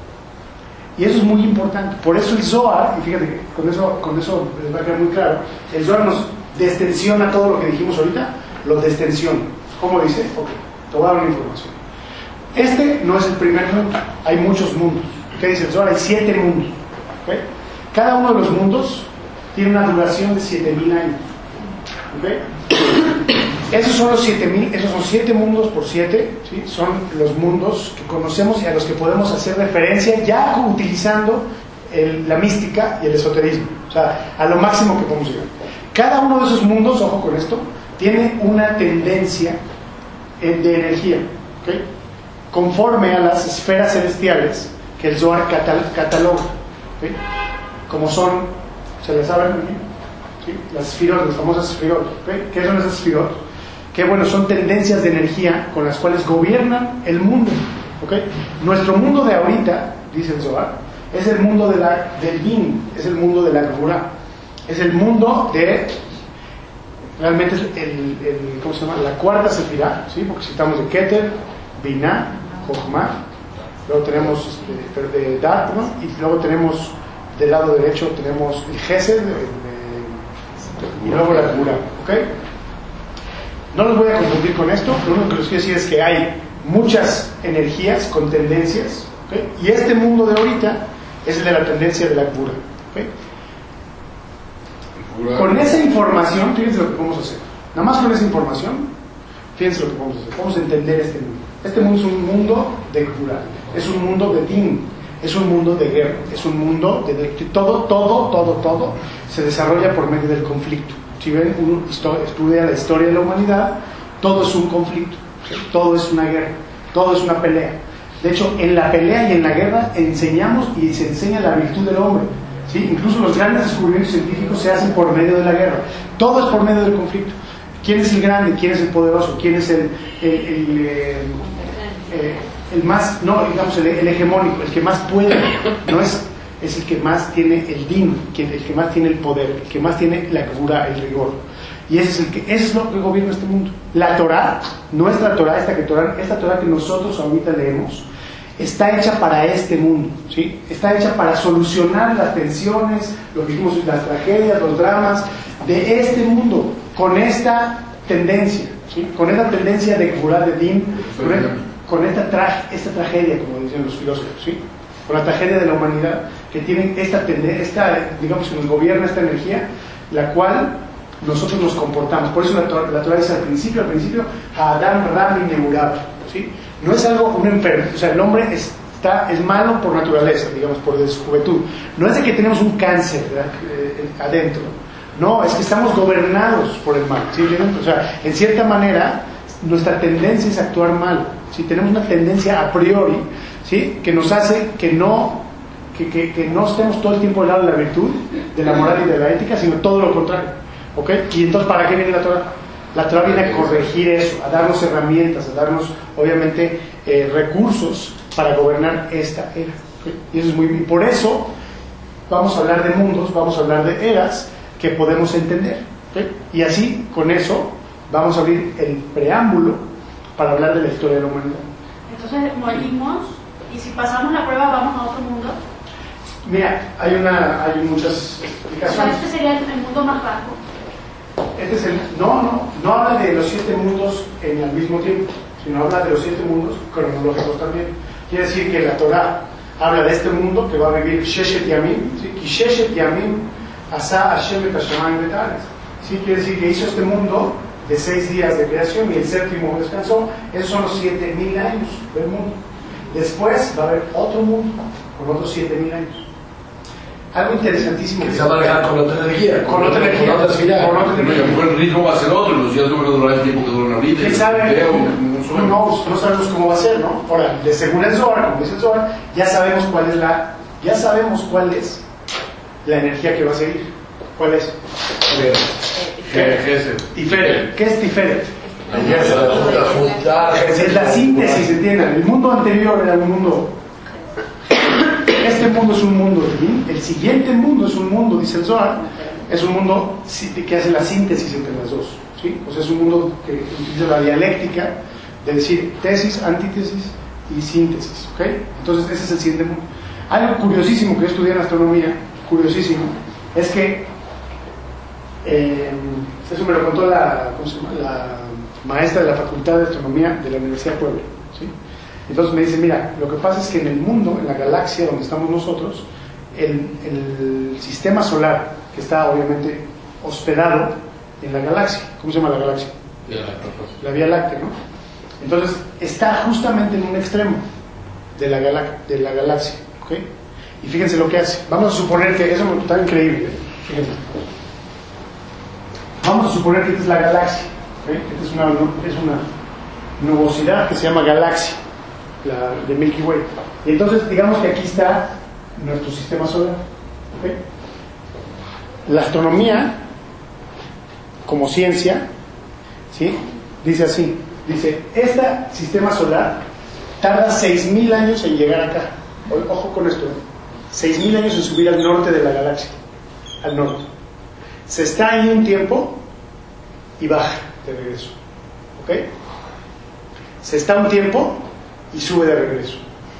Speaker 1: Y eso es muy importante. Por eso el Zohar, y fíjate que con eso, con eso les va a quedar muy claro, el Zohar nos destensiona todo lo que dijimos ahorita, lo destensiona. ¿Cómo dice? Ok, te voy a dar una información. Este no es el primer mundo, hay muchos mundos. ¿Qué dice el Zohar? Hay siete mundos. ¿Okay? Cada uno de los mundos tiene una duración de siete mil años. ¿Okay? Esos son los siete mil, esos son siete mundos por siete, ¿sí? Son los mundos que conocemos y a los que podemos hacer referencia ya utilizando el, la mística y el esoterismo, o sea, a lo máximo que podemos llegar. Cada uno de esos mundos, ojo con esto, tiene una tendencia de energía, ¿okay?, conforme a las esferas celestiales que el Zohar catal cataloga, ¿okay?, como son, ¿se les saben? ¿Sí? Las esfirot, las famosas esfirot. ¿Okay? ¿Qué son esas esfirot? Que bueno, son tendencias de energía con las cuales gobiernan el mundo. ¿Okay? Nuestro mundo de ahorita, dice el Zohar, es el mundo de la, del Din, es el mundo de la Gvura, es el mundo de, realmente es el, el, ¿cómo se llama? La cuarta sefirá, ¿sí? Porque citamos de Keter, Binah, Jochma, luego tenemos este, de Dat, ¿no? Y luego tenemos del lado derecho tenemos el Gesed, el, el, y luego la Gvura, ¿ok? No los voy a confundir con esto, lo único que les quiero decir es que hay muchas energías con tendencias, ¿okay?, y este mundo de ahorita es el de la tendencia de la Gvura, ¿okay? Con esa información, fíjense lo que podemos hacer. Nada más con esa información, fíjense lo que podemos hacer. Podemos entender este mundo. Este mundo es un mundo de Gvura, es un mundo de Din, es un mundo de guerra, es un mundo de, de todo, todo, todo, todo se desarrolla por medio del conflicto. Si ven, uno estudia la historia de la humanidad, todo es un conflicto, ¿sí? Todo es una guerra, todo es una pelea. De hecho, en la pelea y en la guerra enseñamos y se enseña la virtud del hombre, ¿sí? Incluso los grandes descubrimientos científicos se hacen por medio de la guerra. Todo es por medio del conflicto. ¿Quién es el grande? ¿Quién es el poderoso? ¿Quién es el, el, el, eh, eh, el más, no, digamos, el, el hegemónico, el que más puede? No es... es el que más tiene el din, el que más tiene el poder, el que más tiene la gvura, el rigor. Y ese es, el que, ese es lo que gobierna este mundo. La Torah, nuestra Torah, esta, que Torah, esta Torah que nosotros ahorita leemos, está hecha para este mundo, ¿sí? Está hecha para solucionar las tensiones, lo que dijimos, las tragedias, los dramas de este mundo, con esta tendencia, ¿sí? Con esta tendencia de gvura, de din, con, el, con esta, tra, esta tragedia, como dicen los filósofos, ¿sí? Con la tragedia de la humanidad, que tienen esta tendencia, esta, digamos que nos gobierna esta energía, la cual nosotros nos comportamos. Por eso la Torah, la Torah dice al principio, al principio, Adam Rami Neurab, ¿sí? No es algo, un enfermo, o sea, el hombre es, está, es malo por naturaleza, digamos, por de su juventud. No es de que tenemos un cáncer eh, adentro, no, es que estamos gobernados por el mal, ¿sí? O sea, en cierta manera, nuestra tendencia es actuar mal, ¿sí? Tenemos una tendencia a priori, ¿sí? Que nos hace que no que, que, que no estemos todo el tiempo al lado de la virtud, de la moral y de la ética, sino todo lo contrario. ¿Ok? Y entonces, ¿para qué viene la Torah? La Torah viene a corregir eso, a darnos herramientas, a darnos, obviamente, eh, recursos para gobernar esta era. ¿Okay? Y eso es muy, y por eso vamos a hablar de mundos, vamos a hablar de eras que podemos entender. ¿Okay? Y así, con eso, vamos a abrir el preámbulo para hablar de la historia de la humanidad.
Speaker 10: Entonces morimos y si pasamos la prueba vamos a otro mundo.
Speaker 1: Mira, hay una, hay muchas explicaciones.
Speaker 10: O sea, este sería el, el mundo más bajo.
Speaker 1: Este es el, no, no, no habla de los siete mundos en el mismo tiempo, sino habla de los siete mundos cronológicos también. Quiere decir que la Torah habla de este mundo que va a vivir Sheshet Yamim, ¿sí? Y Sheshet Yamim Asa Hashem et Hashemayim Betales. ¿Sí? Quiere decir que hizo este mundo de seis días de creación y el séptimo descansó. Esos son los siete mil años del mundo. Después va a haber otro mundo con otros siete mil años. Algo interesantísimo
Speaker 5: que se va a manejar con otra energía,
Speaker 1: con otra energía, con otra energía.
Speaker 3: Con otra energía. El ritmo va a ser otro, los días no van a durar el tiempo que duran ahorita.
Speaker 1: ¿Quién sabe? No, no, no sabemos cómo va a ser, ¿no? Ahora, de según el Zohar, como dice el Zohar, ya sabemos cuál es la, ya sabemos cuál es la energía que va a seguir. ¿Cuál es? Tiferet. ¿Qué es Tiferet? Es la síntesis, ¿entienden? El mundo anterior era un mundo. Este mundo es un mundo divino. El siguiente mundo es un mundo, dice el Zohar, es un mundo que hace la síntesis entre las dos. ¿Sí? O sea, es un mundo que utiliza la dialéctica de decir tesis, antítesis y síntesis. ¿Ok? Entonces, ese es el siguiente mundo. Algo curiosísimo que yo estudié en astronomía, curiosísimo, es que eh, eso me lo contó la, ¿cómo se llama? La maestra de la Facultad de Astronomía de la Universidad de Puebla. ¿Sí? Entonces me dice, mira, lo que pasa es que en el mundo, en la galaxia donde estamos nosotros, el, el sistema solar, que está obviamente hospedado en la galaxia, ¿cómo se llama la galaxia? La Vía Láctea, ¿no? Entonces está justamente en un extremo de la, galac de la galaxia, ¿ok? Y fíjense lo que hace. Vamos a suponer que eso está increíble, fíjense. Vamos a suponer que esta es la galaxia, ¿ok? Esta es una, es una nubosidad que se llama galaxia, la de Milky Way. Y entonces digamos que aquí está nuestro sistema solar, ¿ok? La astronomía como ciencia, ¿sí? Dice así, dice, este sistema solar tarda seis mil años en llegar acá. Ojo con esto, ¿eh? seis mil años en subir al norte de la galaxia, al norte. Se está ahí un tiempo y baja de regreso, ¿ok? Se está un tiempo y sube de regreso.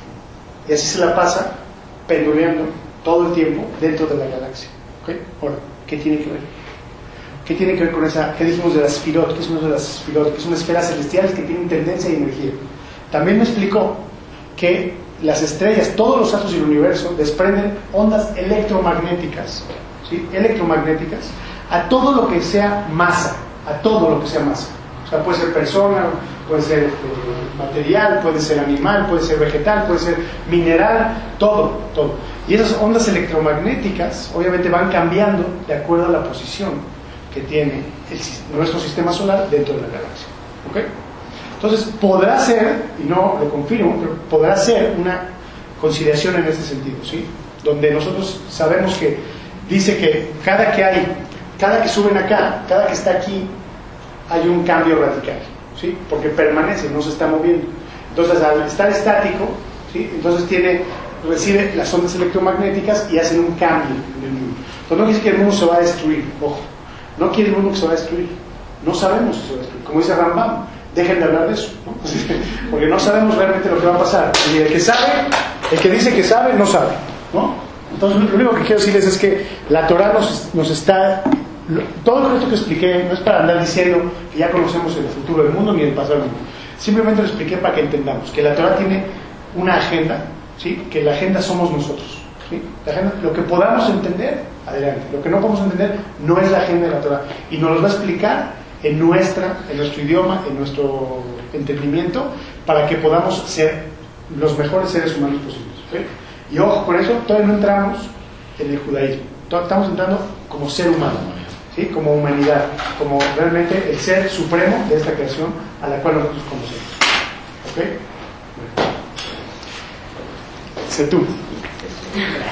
Speaker 1: Y así se la pasa penduleando todo el tiempo dentro de la galaxia, ¿ok? Ahora, ¿qué tiene que ver? ¿Qué tiene que ver con esa? ¿Qué dijimos de las Sfirot? ¿Qué es una de las Sfirot? Que son esferas celestiales que tienen tendencia y energía. También me explicó que las estrellas, todos los astros del universo desprenden ondas electromagnéticas, ¿sí? Electromagnéticas a todo lo que sea masa, a todo lo que sea masa. O sea, puede ser persona, puede ser eh, material, puede ser animal, puede ser vegetal, puede ser mineral, todo, todo. Y esas ondas electromagnéticas obviamente van cambiando de acuerdo a la posición que tiene el, nuestro sistema solar dentro de la galaxia. ¿Ok? Entonces, podrá ser, y no lo confirmo, pero podrá ser una conciliación en este sentido, ¿sí? Donde nosotros sabemos que dice que cada que hay, cada que suben acá, cada que está aquí, hay un cambio radical, ¿sí? Porque permanece, no se está moviendo. Entonces, al estar estático, ¿sí? Entonces tiene, recibe las ondas electromagnéticas y hacen un cambio en el mundo. Entonces, no quiere decir que el mundo se va a destruir, ojo. No quiere el mundo que se va a destruir. No sabemos si se va a destruir. Como dice Rambam, dejen de hablar de eso, ¿no? Porque no sabemos realmente lo que va a pasar. Y el que sabe, el que dice que sabe, no sabe, ¿no? Entonces, lo único que quiero decirles es que la Torah nos, nos está... Todo esto que expliqué no es para andar diciendo que ya conocemos el futuro del mundo ni el pasado del mundo. Simplemente lo expliqué para que entendamos que la Torah tiene una agenda, ¿sí? Que la agenda somos nosotros, ¿sí? La agenda, lo que podamos entender, adelante. Lo que no podemos entender no es la agenda de la Torah. Y nos lo va a explicar en, nuestra, en nuestro idioma, en nuestro entendimiento, para que podamos ser los mejores seres humanos posibles, ¿sí? Y ojo, por eso todavía no entramos en el judaísmo. Estamos entrando como ser humano, ¿sí? Como humanidad, como realmente el ser supremo de esta creación a la cual nosotros conocemos. ¿Ok? Sé tú.
Speaker 9: Gracias.